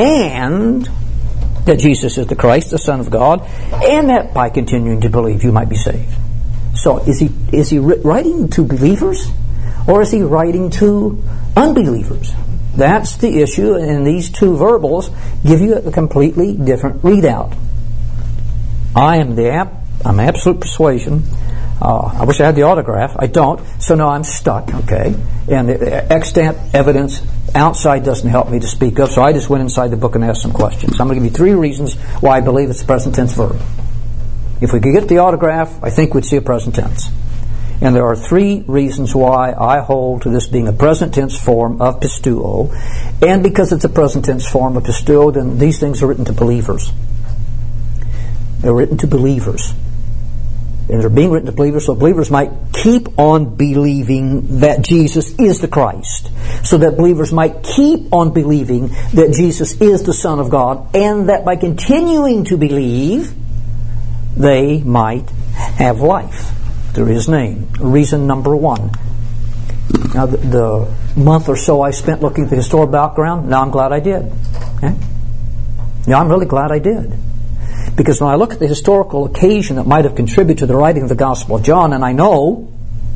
and that Jesus is the Christ, the Son of God, and that by continuing to believe you might be saved. So is he is he writing to believers, or is he writing to unbelievers? That's the issue, and these two verbals give you a completely different readout. I am the ap- I'm absolute persuasion Uh, I wish I had the autograph. I don't. So now I'm stuck, okay? And the extant evidence outside doesn't help me to speak of, so I just went inside the book and asked some questions. I'm going to give you three reasons why I believe it's a present tense verb. If we could get the autograph, I think we'd see a present tense. And there are three reasons why I hold to this being a present tense form of pisteuo. And because it's a present tense form of pisteuo, then these things are written to believers. They're written to believers. And they're being written to believers so believers might keep on believing that Jesus is the Christ. So that believers might keep on believing that Jesus is the Son of God, and that by continuing to believe, they might have life through His name. Reason number one. Now, the, the month or so I spent looking at the historical background, now I'm glad I did. Okay? Now I'm really glad I did. Because when I look at the historical occasion that might have contributed to the writing of the Gospel of John, and I know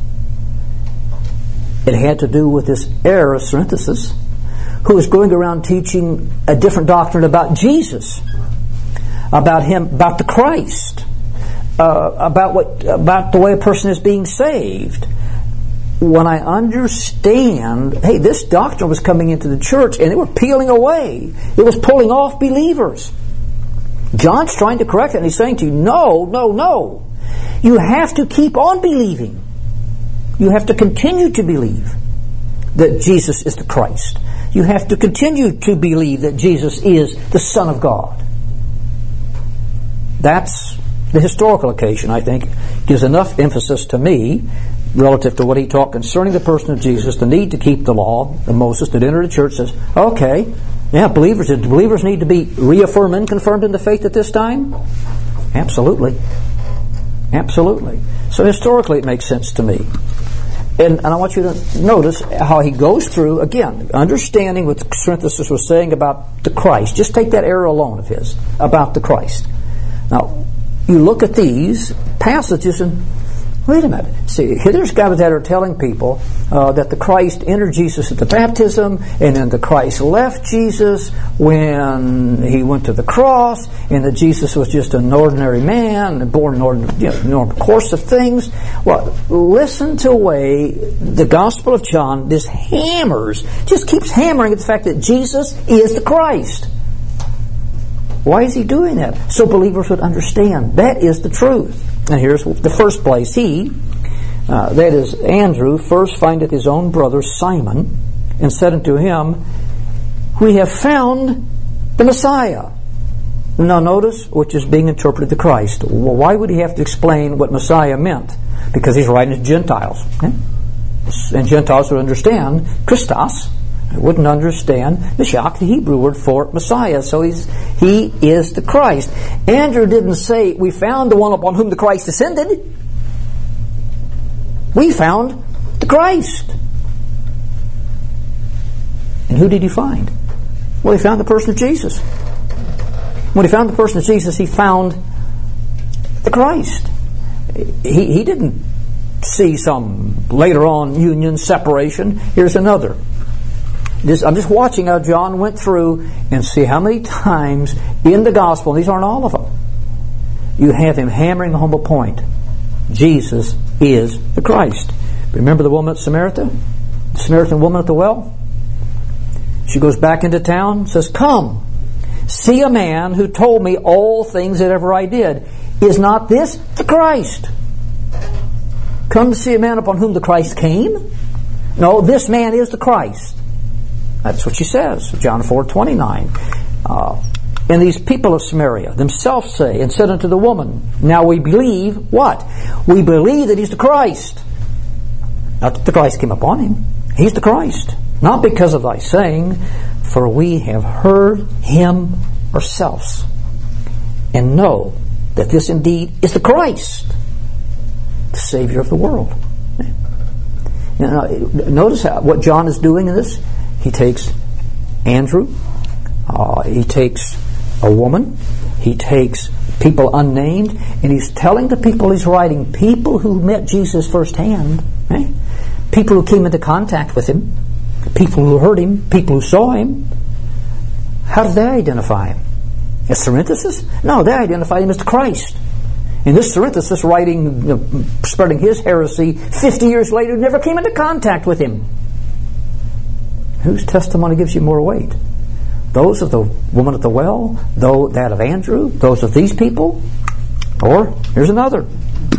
it had to do with this error of Cerinthus, who was going around teaching a different doctrine about Jesus, about Him, about the Christ, uh, about what, about the way a person is being saved. When I understand, hey, this doctrine was coming into the church and they were peeling away. It was pulling off believers. John's trying to correct it, and he's saying to you, no, no, no. You have to keep on believing. You have to continue to believe that Jesus is the Christ. You have to continue to believe that Jesus is the Son of God. That's the historical occasion, I think, gives enough emphasis to me relative to what he taught concerning the person of Jesus, the need to keep the law of Moses, that entered the church, says, okay, yeah, believers, did believers need to be reaffirmed and confirmed in the faith at this time? Absolutely. Absolutely. So historically it makes sense to me. And, and I want you to notice how he goes through, again, understanding what Cerinthus was saying about the Christ. Just take that error alone of his, about the Christ. Now, you look at these passages and, wait a minute. See, there's guys that are telling people uh, that the Christ entered Jesus at the baptism, and then the Christ left Jesus when he went to the cross, and that Jesus was just an ordinary man, born in ordinary, you know, normal course of things. Well, listen to the way the Gospel of John just hammers, just keeps hammering at the fact that Jesus is the Christ. Why is he doing that? So believers would understand. That is the truth. And here's the first place. He, uh, that is Andrew, first findeth his own brother Simon, and said unto him, we have found the Messiah. Now notice, which is being interpreted the Christ. Well, why would he have to explain what Messiah meant? Because he's writing to Gentiles. Okay? And Gentiles would understand Christos. They wouldn't understand Mashiach, the Hebrew word for Messiah. So he's he is the Christ. Andrew didn't say, we found the one upon whom the Christ descended. We found the Christ. And who did he find? Well, he found the person of Jesus. When he found the person of Jesus, he found the Christ. He, he didn't see some later on union, separation. Here's another. This, I'm just watching how John went through and see how many times in the Gospel, and these aren't all of them, you have him hammering home a point. Jesus is the Christ. Remember the woman at Samaria? The Samaritan woman at the well? She goes back into town, says, come, see a man who told me all things that ever I did. Is not this the Christ? Come to see a man upon whom the Christ came? No, this man is the Christ. That's what she says, John four twenty-nine. Uh, and these people of Samaria themselves say, and said unto the woman, now we believe what? We believe that he's the Christ. Not that the Christ came upon him. He's the Christ. Not because of thy saying, for we have heard him ourselves, and know that this indeed is the Christ, the Savior of the world. Now, notice how, what John is doing in this. He takes Andrew, uh, he takes a woman, he takes people unnamed, and he's telling the people he's writing, people who met Jesus firsthand, right? People who came into contact with him, people who heard him, people who saw him. How did they identify him? As Cerinthus? No, they identified him as the Christ. And this Cerinthus is writing, you know, spreading his heresy fifty years later, never came into contact with him. Whose testimony gives you more weight? Those of the woman at the well? Though that of Andrew? Those of these people? Or, here's another.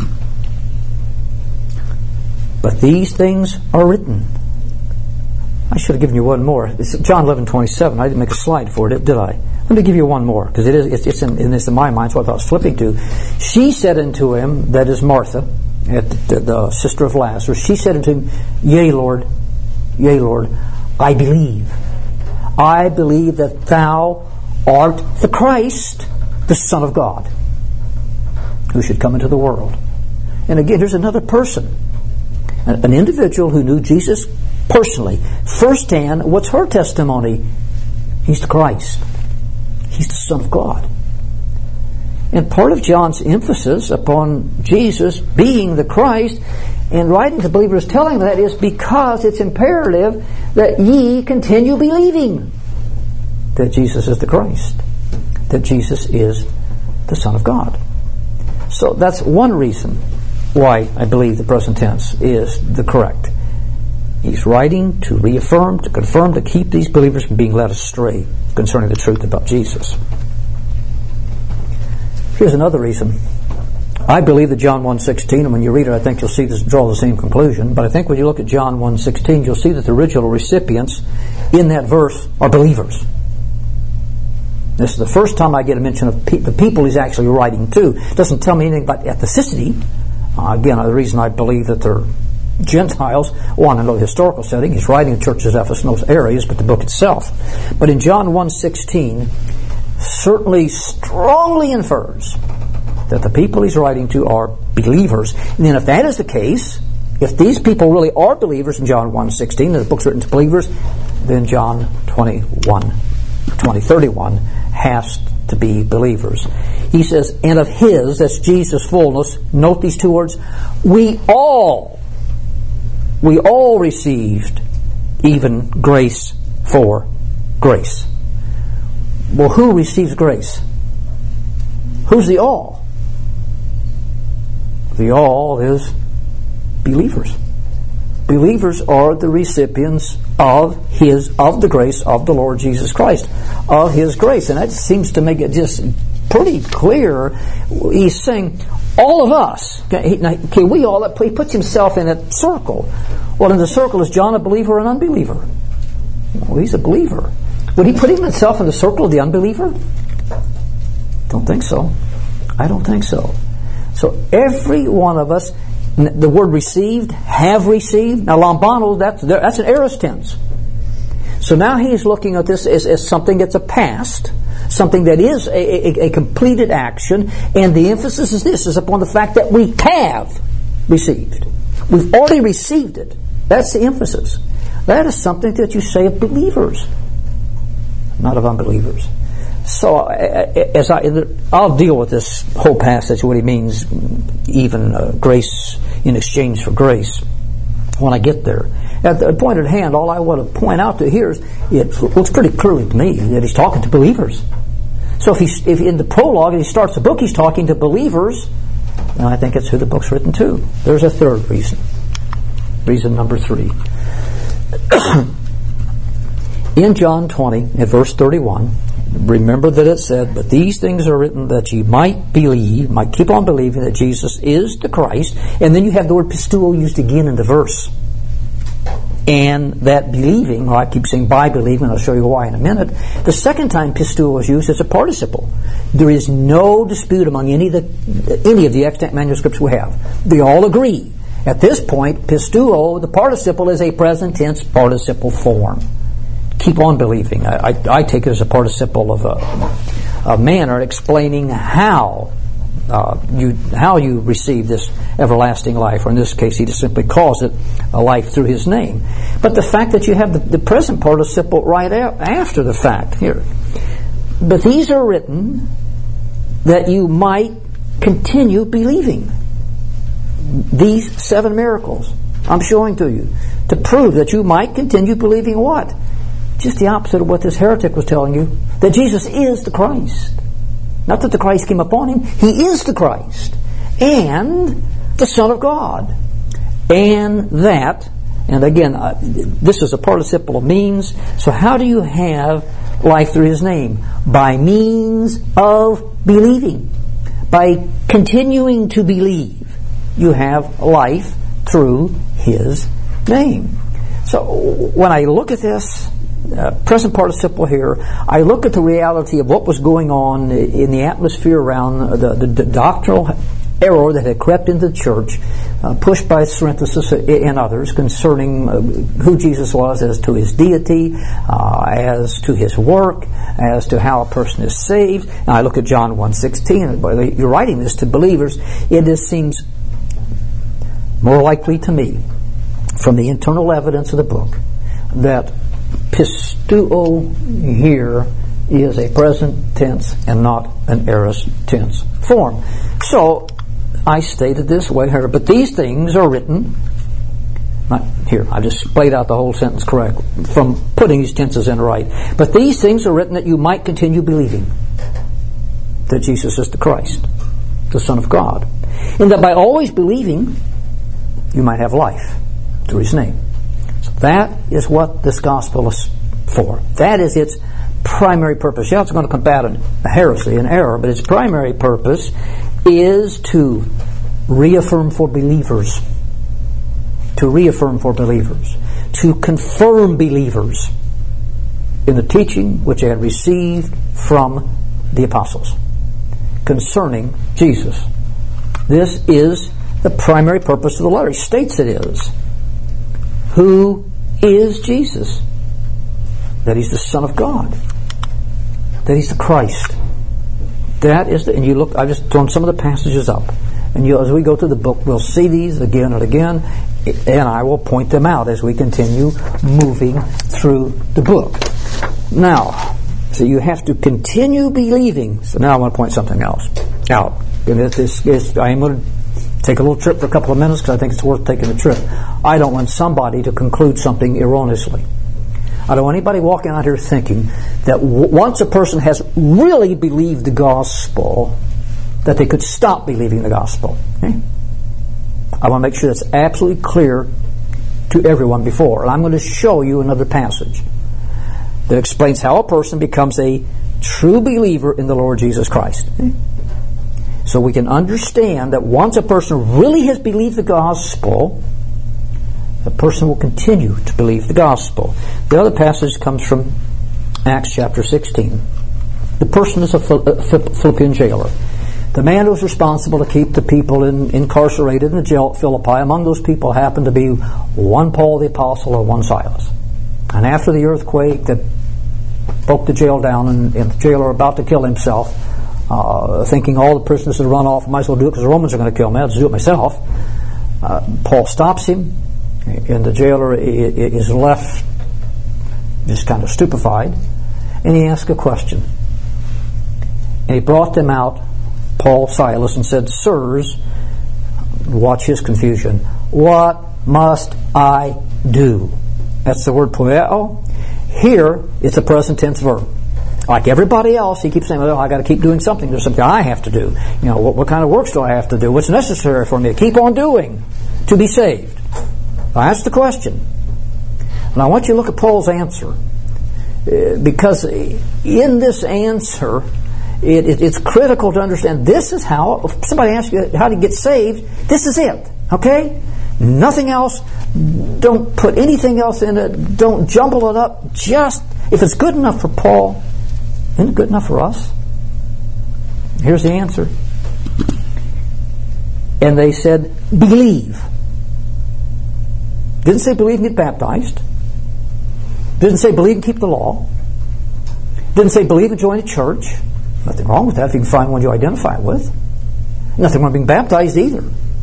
But these things are written. I should have given you one more. It's John eleven twenty-seven. I didn't make a slide for it, did I? Let me give you one more, because it is it's, it's in, it's in my mind, so I thought I was flipping to. She said unto him, that is Martha, at the, the sister of Lazarus, she said unto him, Yea, Lord, yea, Lord, I believe. I believe that thou art the Christ, the Son of God, who should come into the world. And again, here's another person, an individual who knew Jesus personally, firsthand. What's her testimony? He's the Christ. He's the Son of God. And part of John's emphasis upon Jesus being the Christ and writing to believers telling that is because it's imperative that ye continue believing that Jesus is the Christ, that Jesus is the Son of God. So that's one reason why I believe the present tense is the correct. He's writing to reaffirm, to confirm, to keep these believers from being led astray concerning the truth about Jesus. Here's another reason. I believe that John one sixteen, and when you read it, I think you'll see this, draw the same conclusion, but I think when you look at John one sixteen, you'll see that the original recipients in that verse are believers. This is the first time I get a mention of pe- the people he's actually writing to. It doesn't tell me anything about ethnicity. Uh, again, the reason I believe that they're Gentiles, one, I know the historical setting. He's writing in churches of Ephesus, those areas, but the book itself. But in John one sixteen, certainly strongly infers that the people he's writing to are believers. And then if that is the case, if these people really are believers in John one sixteen, and the book's written to believers, then John twenty-one, twenty, thirty-one has to be believers. He says, and of his, that's Jesus' fullness, note these two words, we all We all received even grace for grace. Well, who receives grace? Who's the all? The all is believers. Believers are the recipients of His, of the grace of the Lord Jesus Christ, of His grace. And that seems to make it just pretty clear. He's saying, all of us, okay, we all, he puts himself in a circle. Well, in the circle, is John a believer or an unbeliever? Well, he's a believer. Would he put himself in the circle of the unbeliever? Don't think so. I don't think so. So every one of us, the word received, have received. Now, lambano, that's, that's an aorist tense. So now he's looking at this as, as something that's a past, something that is a, a, a completed action, and the emphasis is this, is upon the fact that we have received. We've already received it. That's the emphasis. That is something that you say of believers, not of unbelievers. So, as I, I'll deal with this whole passage, what he means, even uh, grace in exchange for grace, when I get there. At the point at hand, all I want to point out to here is, it looks pretty clearly to me that he's talking to believers. So if he's, if in the prologue, he starts the book, he's talking to believers, then I think it's who the book's written to. There's a third reason. Reason number three. In John twenty, at verse thirty-one, remember that it said, but these things are written that ye might believe, might keep on believing that Jesus is the Christ. And then you have the word pistuo used again in the verse. And that believing, well, I keep saying by believing, I'll show you why in a minute. The second time pistuo is used as a participle. There is no dispute among any of the any of the extant manuscripts we have. They all agree. At this point, pistuo, the participle, is a present tense participle form. Keep on believing. I, I, I take it as a participle of a, a manner explaining how uh, you how you receive this everlasting life, or in this case, he just simply calls it a life through his name. But the fact that you have the, the present participle right a- after the fact here. But these are written that you might continue believing. These seven miracles I'm showing to you to prove that you might continue believing what? Just the opposite of what this heretic was telling you, that Jesus is the Christ. Not that the Christ came upon him. He is the Christ. and the Son of God. And that, and again, uh, this is a participle of means, so how do you have life through His name? By means of believing. By continuing to believe, you have life through His name. So when I look at this, uh, present participle here, I look at the reality of what was going on in the atmosphere around the, the, the doctrinal error that had crept into the church, uh, pushed by Cerinthus and others concerning uh, who Jesus was as to His deity, uh, as to His work, as to how a person is saved. And I look at John one sixteen, you're writing this to believers, it just seems more likely to me, from the internal evidence of the book, that pisteuo here is a present tense and not an aorist tense form. So, I stated this way here, but these things are written, not here, I just splayed out the whole sentence correct from putting these tenses in right. But these things are written that you might continue believing that Jesus is the Christ, the Son of God. And that by always believing, you might have life through His name. So that is what this gospel is for. That is its primary purpose. Yeah, it's going to combat a heresy, an error, but its primary purpose is to reaffirm for believers, to reaffirm for believers, to confirm believers in the teaching which they had received from the apostles concerning Jesus. This is the primary purpose of the letter. He states it is. Who is Jesus? That He's the Son of God. That He's the Christ. That is the, and you look, I've just thrown some of the passages up. And you, as we go through the book, we'll see these again and again, and I will point them out as we continue moving through the book. Now, so you have to continue believing. So now I want to point something else out. And this is, I am going to take a little trip for a couple of minutes because I think it's worth taking a trip. I don't want somebody to conclude something erroneously. I don't want anybody walking out here thinking that w- once a person has really believed the gospel, that they could stop believing the gospel. Okay? I want to make sure that's absolutely clear to everyone before. And I'm going to show you another passage that explains how a person becomes a true believer in the Lord Jesus Christ. Okay? So we can understand that once a person really has believed the gospel, the person will continue to believe the gospel. The other passage comes from Acts chapter sixteen. The person is a Philippian jailer. The man who was responsible to keep the people in, incarcerated in the jail at Philippi, among those people happened to be one Paul the Apostle or one Silas. And after the earthquake that broke the jail down and, and the jailer about to kill himself, uh, thinking all the prisoners had run off, might as well do it because the Romans are going to kill me, I'll just do it myself. Uh, Paul stops him, and the jailer is left just kind of stupefied, and he asks a question. And he brought them out, Paul, Silas, and said, "Sirs," watch his confusion, "what must I do?" That's the word poeo. Here, it's a present tense verb. Like everybody else, he keeps saying, "Well, I got to keep doing something. There's something I have to do. You know, what, what kind of works do I have to do? What's necessary for me to keep on doing to be saved?" That's the question. And I want you to look at Paul's answer. Uh, because in this answer, it, it, it's critical to understand this is how, if somebody asks you how to get saved, this is it. Okay? Nothing else. Don't put anything else in it. Don't jumble it up. Just, if it's good enough for Paul, isn't it good enough for us? Here's the answer. And they said, believe. Didn't say believe and get baptized. Didn't say believe and keep the law. Didn't say believe and join a church. Nothing wrong with that if you can find one you identify with. Nothing wrong with being baptized either.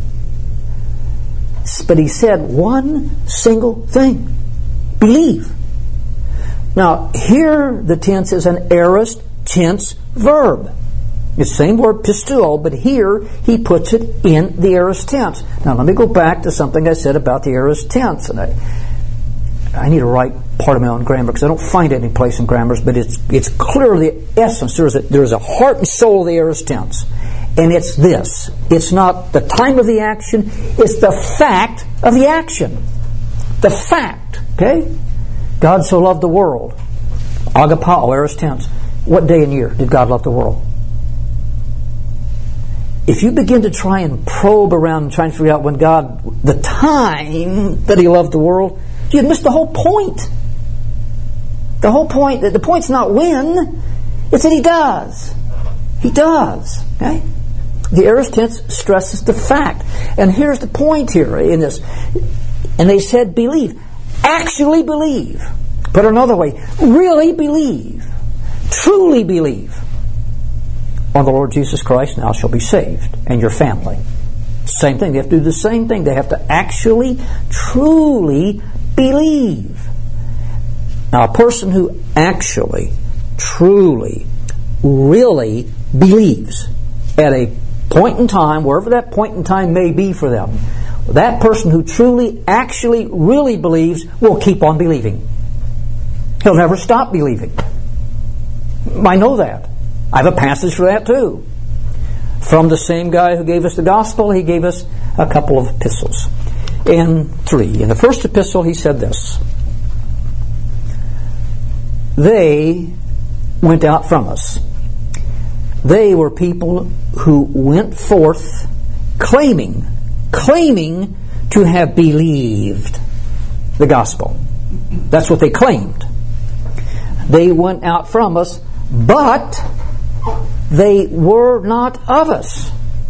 But he said one single thing. Believe. Now, here the tense is an aorist tense verb. It's the same word pisteuo, but here he puts it in the aorist tense. Now, let me go back to something I said about the aorist tense. And I, I need to write part of my own grammar because I don't find it any place in grammars, but it's it's clearly the essence. There is a, there is a heart and soul of the aorist tense. And it's this. It's not the time of the action. It's the fact of the action. The fact. Okay? God so loved the world. Agapao, aorist tense. What day and year did God love the world? If you begin to try and probe around and try and figure out when God, the time that He loved the world, you'd miss the whole point. The whole point, the point's not when, it's that He does. He does. Okay? The aorist tense stresses the fact. And here's the point here in this. And they said believe. Actually believe. Put it another way. Really believe. Truly believe on the Lord Jesus Christ, now shall be saved, and your family. Same thing. They have to do the same thing. They have to actually, truly believe. Now, a person who actually, truly, really believes at a point in time, wherever that point in time may be for them, that person who truly, actually, really believes will keep on believing. He'll never stop believing. I know that. I have a passage for that too. From the same guy who gave us the gospel, he gave us a couple of epistles. In three. In the first epistle, he said this. They went out from us. They were people who went forth claiming, claiming to have believed the gospel. That's what they claimed. They went out from us, but they were not of us.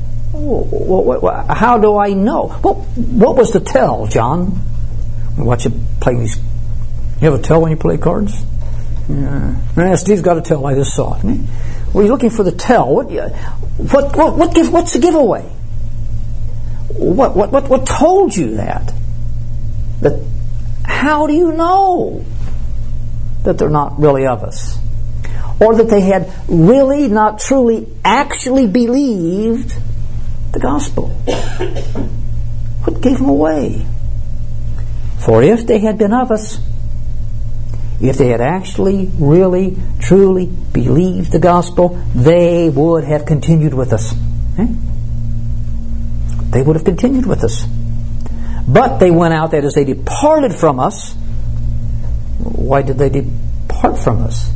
How do I know? What, what was the tell, John? Watch you play these. You have a tell when you play cards? Yeah. Yeah, Steve's got a tell. I just saw it. Well, you're looking for the tell. What? What? What? What give, what's the giveaway? What? What? What? What told you that? That? How do you know that they're not really of us? Or that they had really, not truly, actually believed the gospel? What gave them away? For if they had been of us, if they had actually, really, truly believed the gospel, they would have continued with us. Eh? They would have continued with us. But they went out, that is, they departed from us. Why did they depart from us?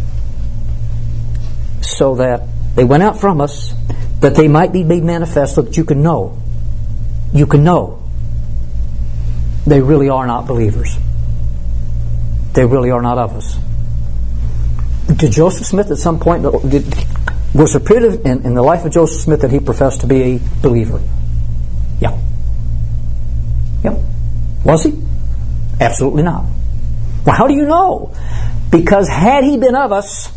So that they went out from us, that they might be made manifest, so that you can know. You can know. They really are not believers. They really are not of us. Did Joseph Smith at some point, did, was there a period in, in the life of Joseph Smith that he professed to be a believer? Yeah. Yep. Was he? Absolutely not. Well, how do you know? Because had he been of us,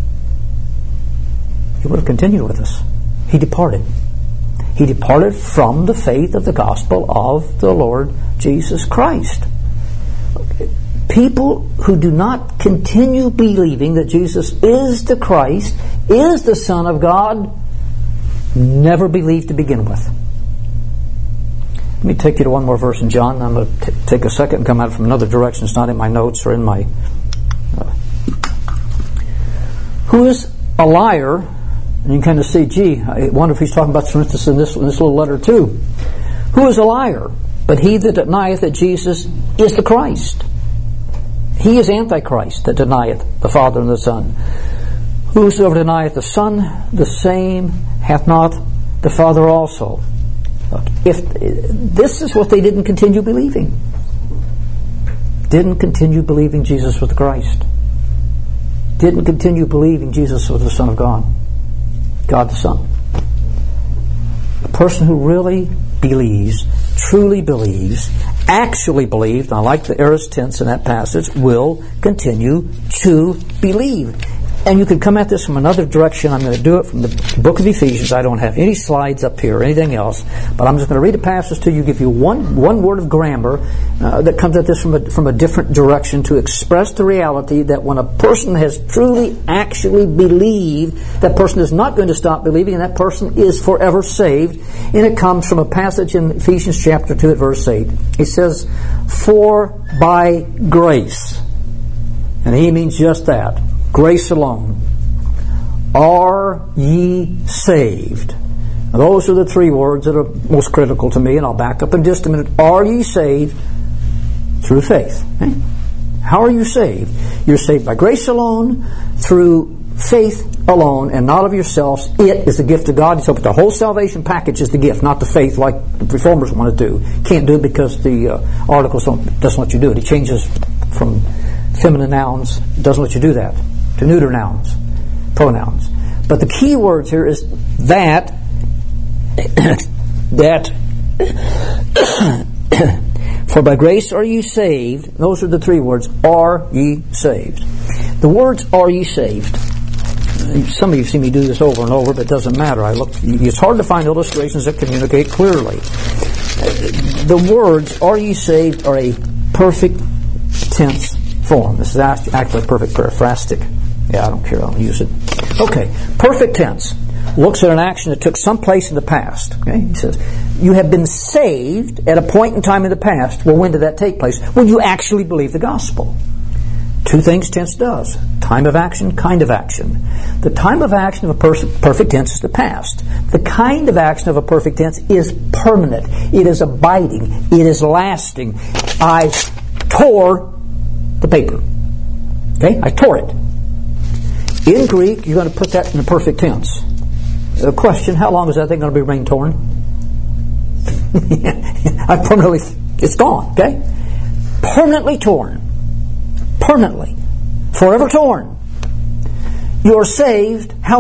he would have continued with us. He departed. He departed from the faith of the gospel of the Lord Jesus Christ. People who do not continue believing that Jesus is the Christ, is the Son of God, never believed to begin with. Let me take you to one more verse in John. I'm going to t- take a second and come out from another direction. It's not in my notes or in my... Uh, who is a liar? And you can kind of see, gee, I wonder if he's talking about, for instance, in this, in this little letter too. Who is a liar? But he that denieth that Jesus is the Christ. He is Antichrist that denieth the Father and the Son. Whosoever denieth the Son, the same hath not the Father also. Look, if this is what they didn't continue believing. Didn't continue believing Jesus was the Christ. Didn't continue believing Jesus was the Son of God. God the Son. A person who really believes, truly believes, actually believes, and I like the aorist tense in that passage, will continue to believe. And you could come at this from another direction. I'm going to do it from the book of Ephesians. I don't have any slides up here or anything else, but I'm just going to read a passage to you, give you one one word of grammar uh, that comes at this from a, from a different direction to express the reality that when a person has truly, actually believed, that person is not going to stop believing, and that person is forever saved. And it comes from a passage in Ephesians chapter two at verse eight. It says, "For by grace," and he means just that, grace alone, "are ye saved Now, those are the three words that are most critical to me, and I'll back up in just a minute. Are ye saved through faith? Okay? How are you saved? You're saved by grace alone, through faith alone, and not of yourselves. It is the gift of God. So, but the whole salvation package is the gift, not the faith like the reformers want to do. Can't do it because the uh, articles don't, doesn't let you do it. It changes from feminine nouns, doesn't let you do that, to neuter nouns, pronouns. But the key words here is that, that, for by grace are ye saved. Those are the three words. Are ye saved? The words "are ye saved." Some of you see me do this over and over, but it doesn't matter. I look. It's hard to find illustrations that communicate clearly. The words "are ye saved" are a perfect tense form. This is actually a perfect paraphrastic. Yeah, I don't care. I'll use it. Okay, perfect tense looks at an action that took some place in the past. Okay, he says, you have been saved at a point in time in the past. Well, when did that take place? When you actually believe the gospel. Two things tense does. Time of action, kind of action. The time of action of a pers- perfect tense is the past. The kind of action of a perfect tense is permanent. It is abiding. It is lasting. I tore the paper. Okay? I tore it. In Greek, you're going to put that in the perfect tense. The question, how long is that thing going to be rain torn? I permanently, it's gone, okay? Permanently torn. Permanently. Forever torn. You're saved, how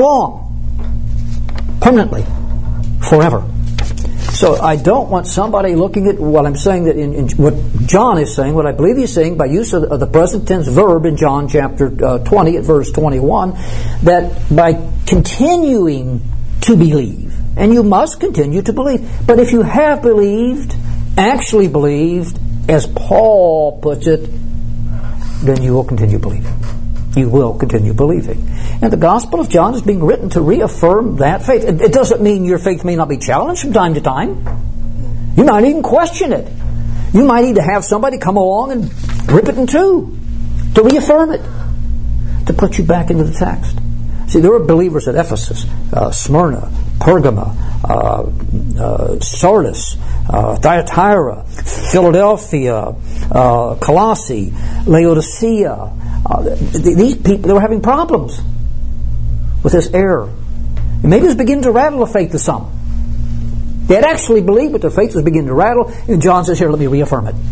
long? Permanently. Forever. So I don't want somebody looking at what I'm saying, that in, in what John is saying, what I believe he's saying by use of, of the present tense verb in John chapter uh, twenty at verse twenty-one, that by continuing to believe, and you must continue to believe, but if you have believed, actually believed, as Paul puts it, then you will continue believing. You will continue believing. And the Gospel of John is being written to reaffirm that faith. It, it doesn't mean your faith may not be challenged from time to time. You might even question it. You might need to have somebody come along and rip it in two to reaffirm it, to put you back into the text. See, there were believers at Ephesus, uh, Smyrna, Pergama, uh, uh, Sardis, uh, Thyatira, Philadelphia, uh, Colossae, Laodicea. Uh, th- these people, they were having problems with this error. And maybe it was beginning to rattle the faith of some. They had actually believed, but their faith was beginning to rattle. And John says, here, let me reaffirm it.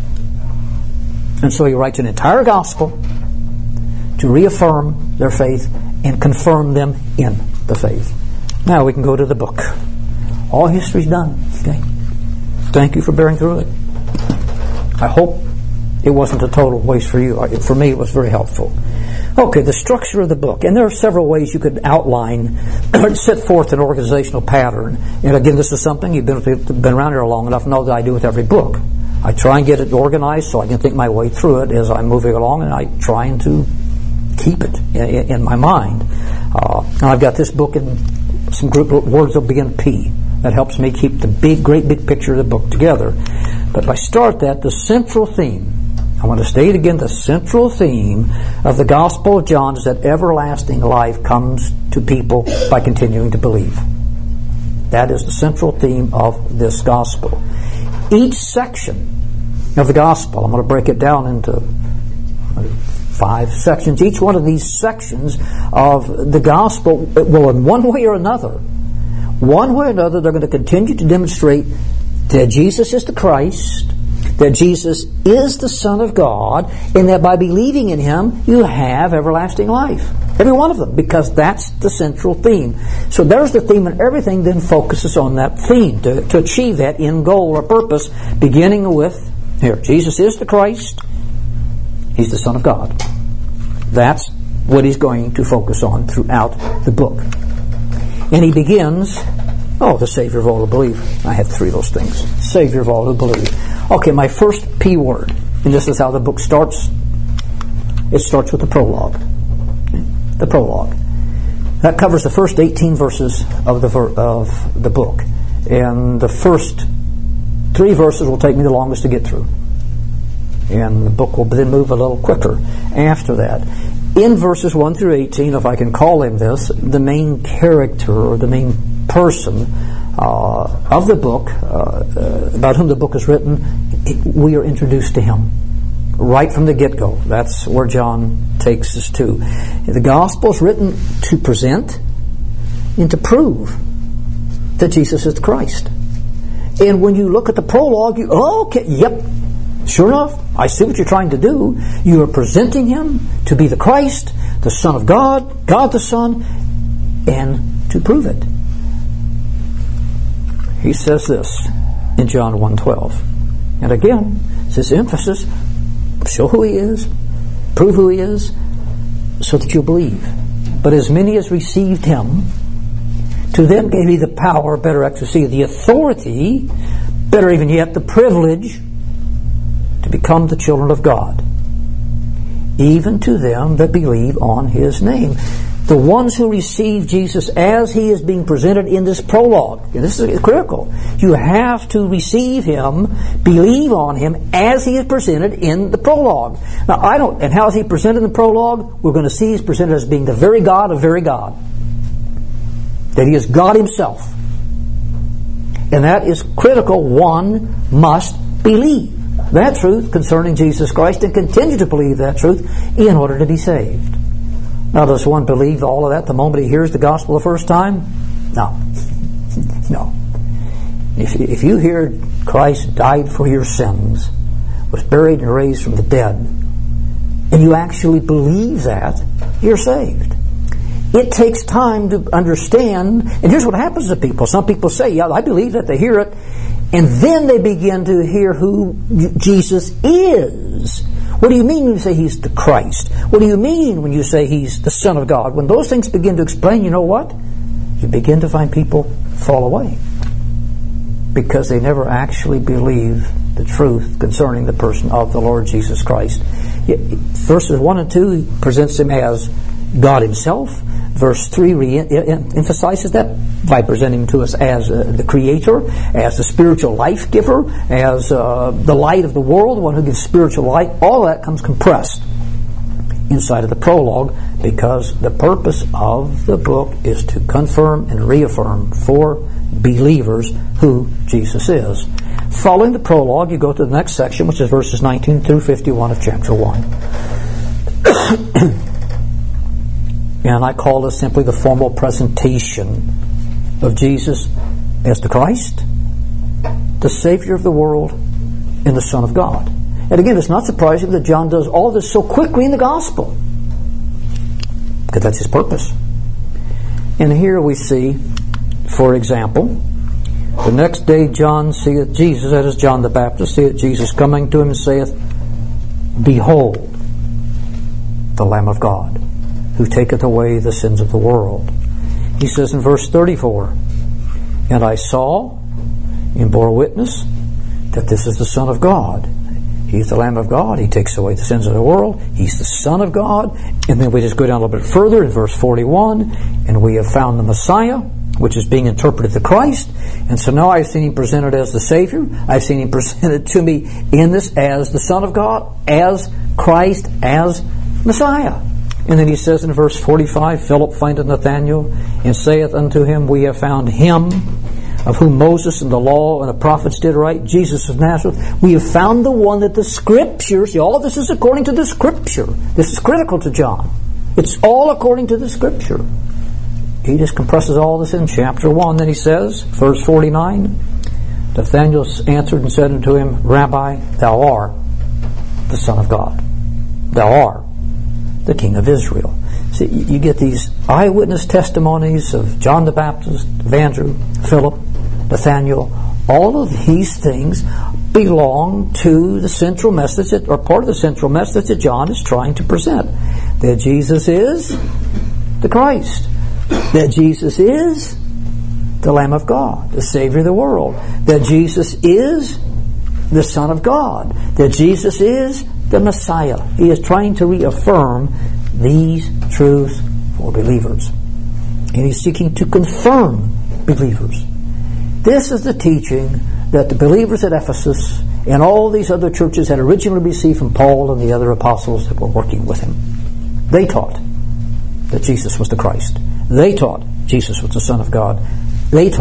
And so he writes an entire gospel to reaffirm their faith and confirm them in the faith. Now we can go to the book. All history's done. Okay. Thank you for bearing through it. I hope it wasn't a total waste for you. For me, it was very helpful. Okay, the structure of the book. And there are several ways you could outline or set forth an organizational pattern. And again, this is something you've been, been around here long enough to know that I do with every book. I try and get it organized so I can think my way through it as I'm moving along, and I'm trying to keep it in, in my mind. Uh, and I've got this book in some group words that begin P. That helps me keep the big, great big picture of the book together. But if I start that, the central theme, I want to state again, the central theme of the Gospel of John is that everlasting life comes to people by continuing to believe. That is the central theme of this Gospel. Each section of the Gospel, I'm going to break it down into five sections. Each one of these sections of the Gospel will, in one way or another, one way or another, they're going to continue to demonstrate that Jesus is the Christ, that Jesus is the Son of God, and that by believing in Him, you have everlasting life. Every one of them, because that's the central theme. So there's the theme, and everything then focuses on that theme to, to achieve that end goal or purpose, beginning with, here, Jesus is the Christ, He's the Son of God. That's what He's going to focus on throughout the book. And He begins, oh, the Savior of all who believe. I had three of those things. Savior of all who believe. Okay, my first P word, and this is how the book starts. It starts with the prologue. The prologue. That covers the first eighteen verses of the ver- of the book. And the first three verses will take me the longest to get through. And the book will then move a little quicker after that. In verses one through eighteen, if I can call him this, the main character or the main person uh, of the book, uh, uh, about whom the book is written, it, we are introduced to him right from the get-go. That's where John takes us to. The gospel is written to present and to prove that Jesus is the Christ. And when you look at the prologue, you, oh, okay, yep, sure enough, I see what you're trying to do. You are presenting him to be the Christ, the Son of God, God the Son, and to prove it. He says this in John one twelve. And again, it's this emphasis, show who he is, prove who he is, so that you'll believe. But as many as received him, to them gave he the power, better exercise, the authority, better even yet, the privilege to become the children of God, even to them that believe on his name. The ones who receive Jesus as he is being presented in this prologue. And this is critical. You have to receive him, believe on him as he is presented in the prologue. Now, I don't, and how is he presented in the prologue? We're going to see he's presented as being the very God of very God. That he is God himself. And that is critical. One must believe that truth concerning Jesus Christ and continue to believe that truth in order to be saved. Now, does one believe all of that the moment he hears the gospel the first time? No. No. If, if you hear Christ died for your sins, was buried and raised from the dead, and you actually believe that, you're saved. It takes time to understand, and here's what happens to people. Some people say, yeah, I believe that, they hear it, and then they begin to hear who Jesus is. What do you mean when you say he's the Christ? What do you mean when you say he's the Son of God? When those things begin to explain, you know what? You begin to find people fall away because they never actually believe the truth concerning the person of the Lord Jesus Christ. Verses one and two, he presents him as God himself. Verse three re-emphasizes that by presenting him to us as uh, the Creator, as the spiritual life giver, as uh, the light of the world, the one who gives spiritual light. All that comes compressed inside of the prologue because the purpose of the book is to confirm and reaffirm for believers who Jesus is. Following the prologue, you go to the next section, which is verses nineteen through fifty-one of chapter one. And I call this simply the formal presentation of Jesus as the Christ, the Savior of the world, and the Son of God. And again, it's not surprising that John does all this so quickly in the Gospel, because that's his purpose. And here we see, for example, the next day John seeth Jesus, that is John the Baptist, seeth Jesus coming to him and saith, Behold, the Lamb of God, who taketh away the sins of the world. He says in verse thirty-four, And I saw and bore witness that this is the Son of God. He's the Lamb of God. He takes away the sins of the world. He's the Son of God. And then we just go down a little bit further in verse forty-one, and we have found the Messiah, which is being interpreted the Christ. And so now I've seen him presented as the Savior. I've seen him presented to me in this as the Son of God, as Christ, as Messiah. And then he says in verse forty-five, Philip findeth Nathanael, and saith unto him, We have found him, of whom Moses and the law and the prophets did write, Jesus of Nazareth. We have found the one that the Scriptures, see, all of this is according to the Scripture. This is critical to John. It's all according to the Scripture. He just compresses all this in chapter one. Then he says, verse forty-nine, Nathanael answered and said unto him, Rabbi, thou art the Son of God. Thou art the King of Israel. See, you get these eyewitness testimonies of John the Baptist, of Andrew, Philip, Nathanael. All of these things belong to the central message, that, or part of the central message that John is trying to present. That Jesus is the Christ. That Jesus is the Lamb of God, the Savior of the world. That Jesus is the Son of God. That Jesus is the Messiah. He is trying to reaffirm these truths for believers. And he's seeking to confirm believers. This is the teaching that the believers at Ephesus and all these other churches had originally received from Paul and the other apostles that were working with him. They taught that Jesus was the Christ. They taught Jesus was the Son of God. They taught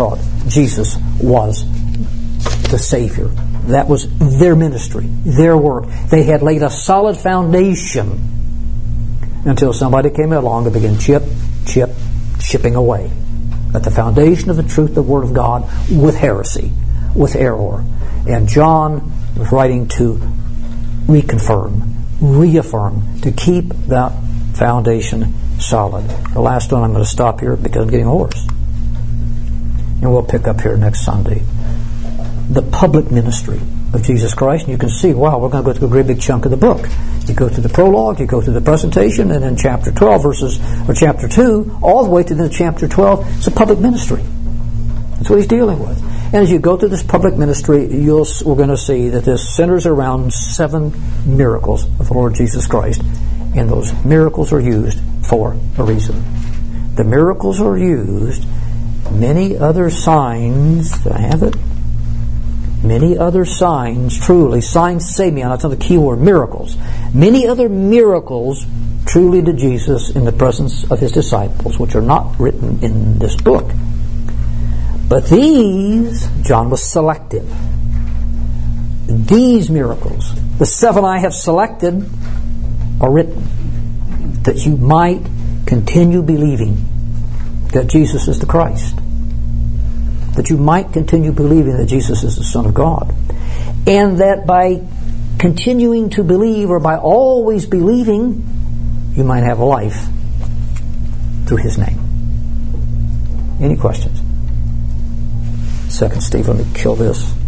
Jesus was the Savior. That was their ministry, their work. They had laid a solid foundation until somebody came along and began chip, chip, chipping away at the foundation of the truth of the Word of God with heresy, with error. And John was writing to reconfirm, reaffirm, to keep that foundation solid. The last one, I'm going to stop here because I'm getting hoarse. And we'll pick up here next Sunday. The public ministry of Jesus Christ. And you can see, wow, we're going to go through a great big chunk of the book. You go through the prologue, you go through the presentation, and then chapter twelve verses, or chapter two, all the way to the chapter twelve, it's a public ministry. That's what he's dealing with. And as you go through this public ministry, you'll, we're going to see that this centers around seven miracles of the Lord Jesus Christ. And those miracles are used for a reason. The miracles are used, many other signs, do I have it? Many other signs, truly, signs semion, that's another key word, miracles. Many other miracles truly did Jesus in the presence of his disciples, which are not written in this book. But these, John was selective. These miracles, the seven I have selected, are written that you might continue believing that Jesus is the Christ. That you might continue believing that Jesus is the Son of God. And that by continuing to believe, or by always believing, you might have life through his name. Any questions? Second, Steve, let me kill this.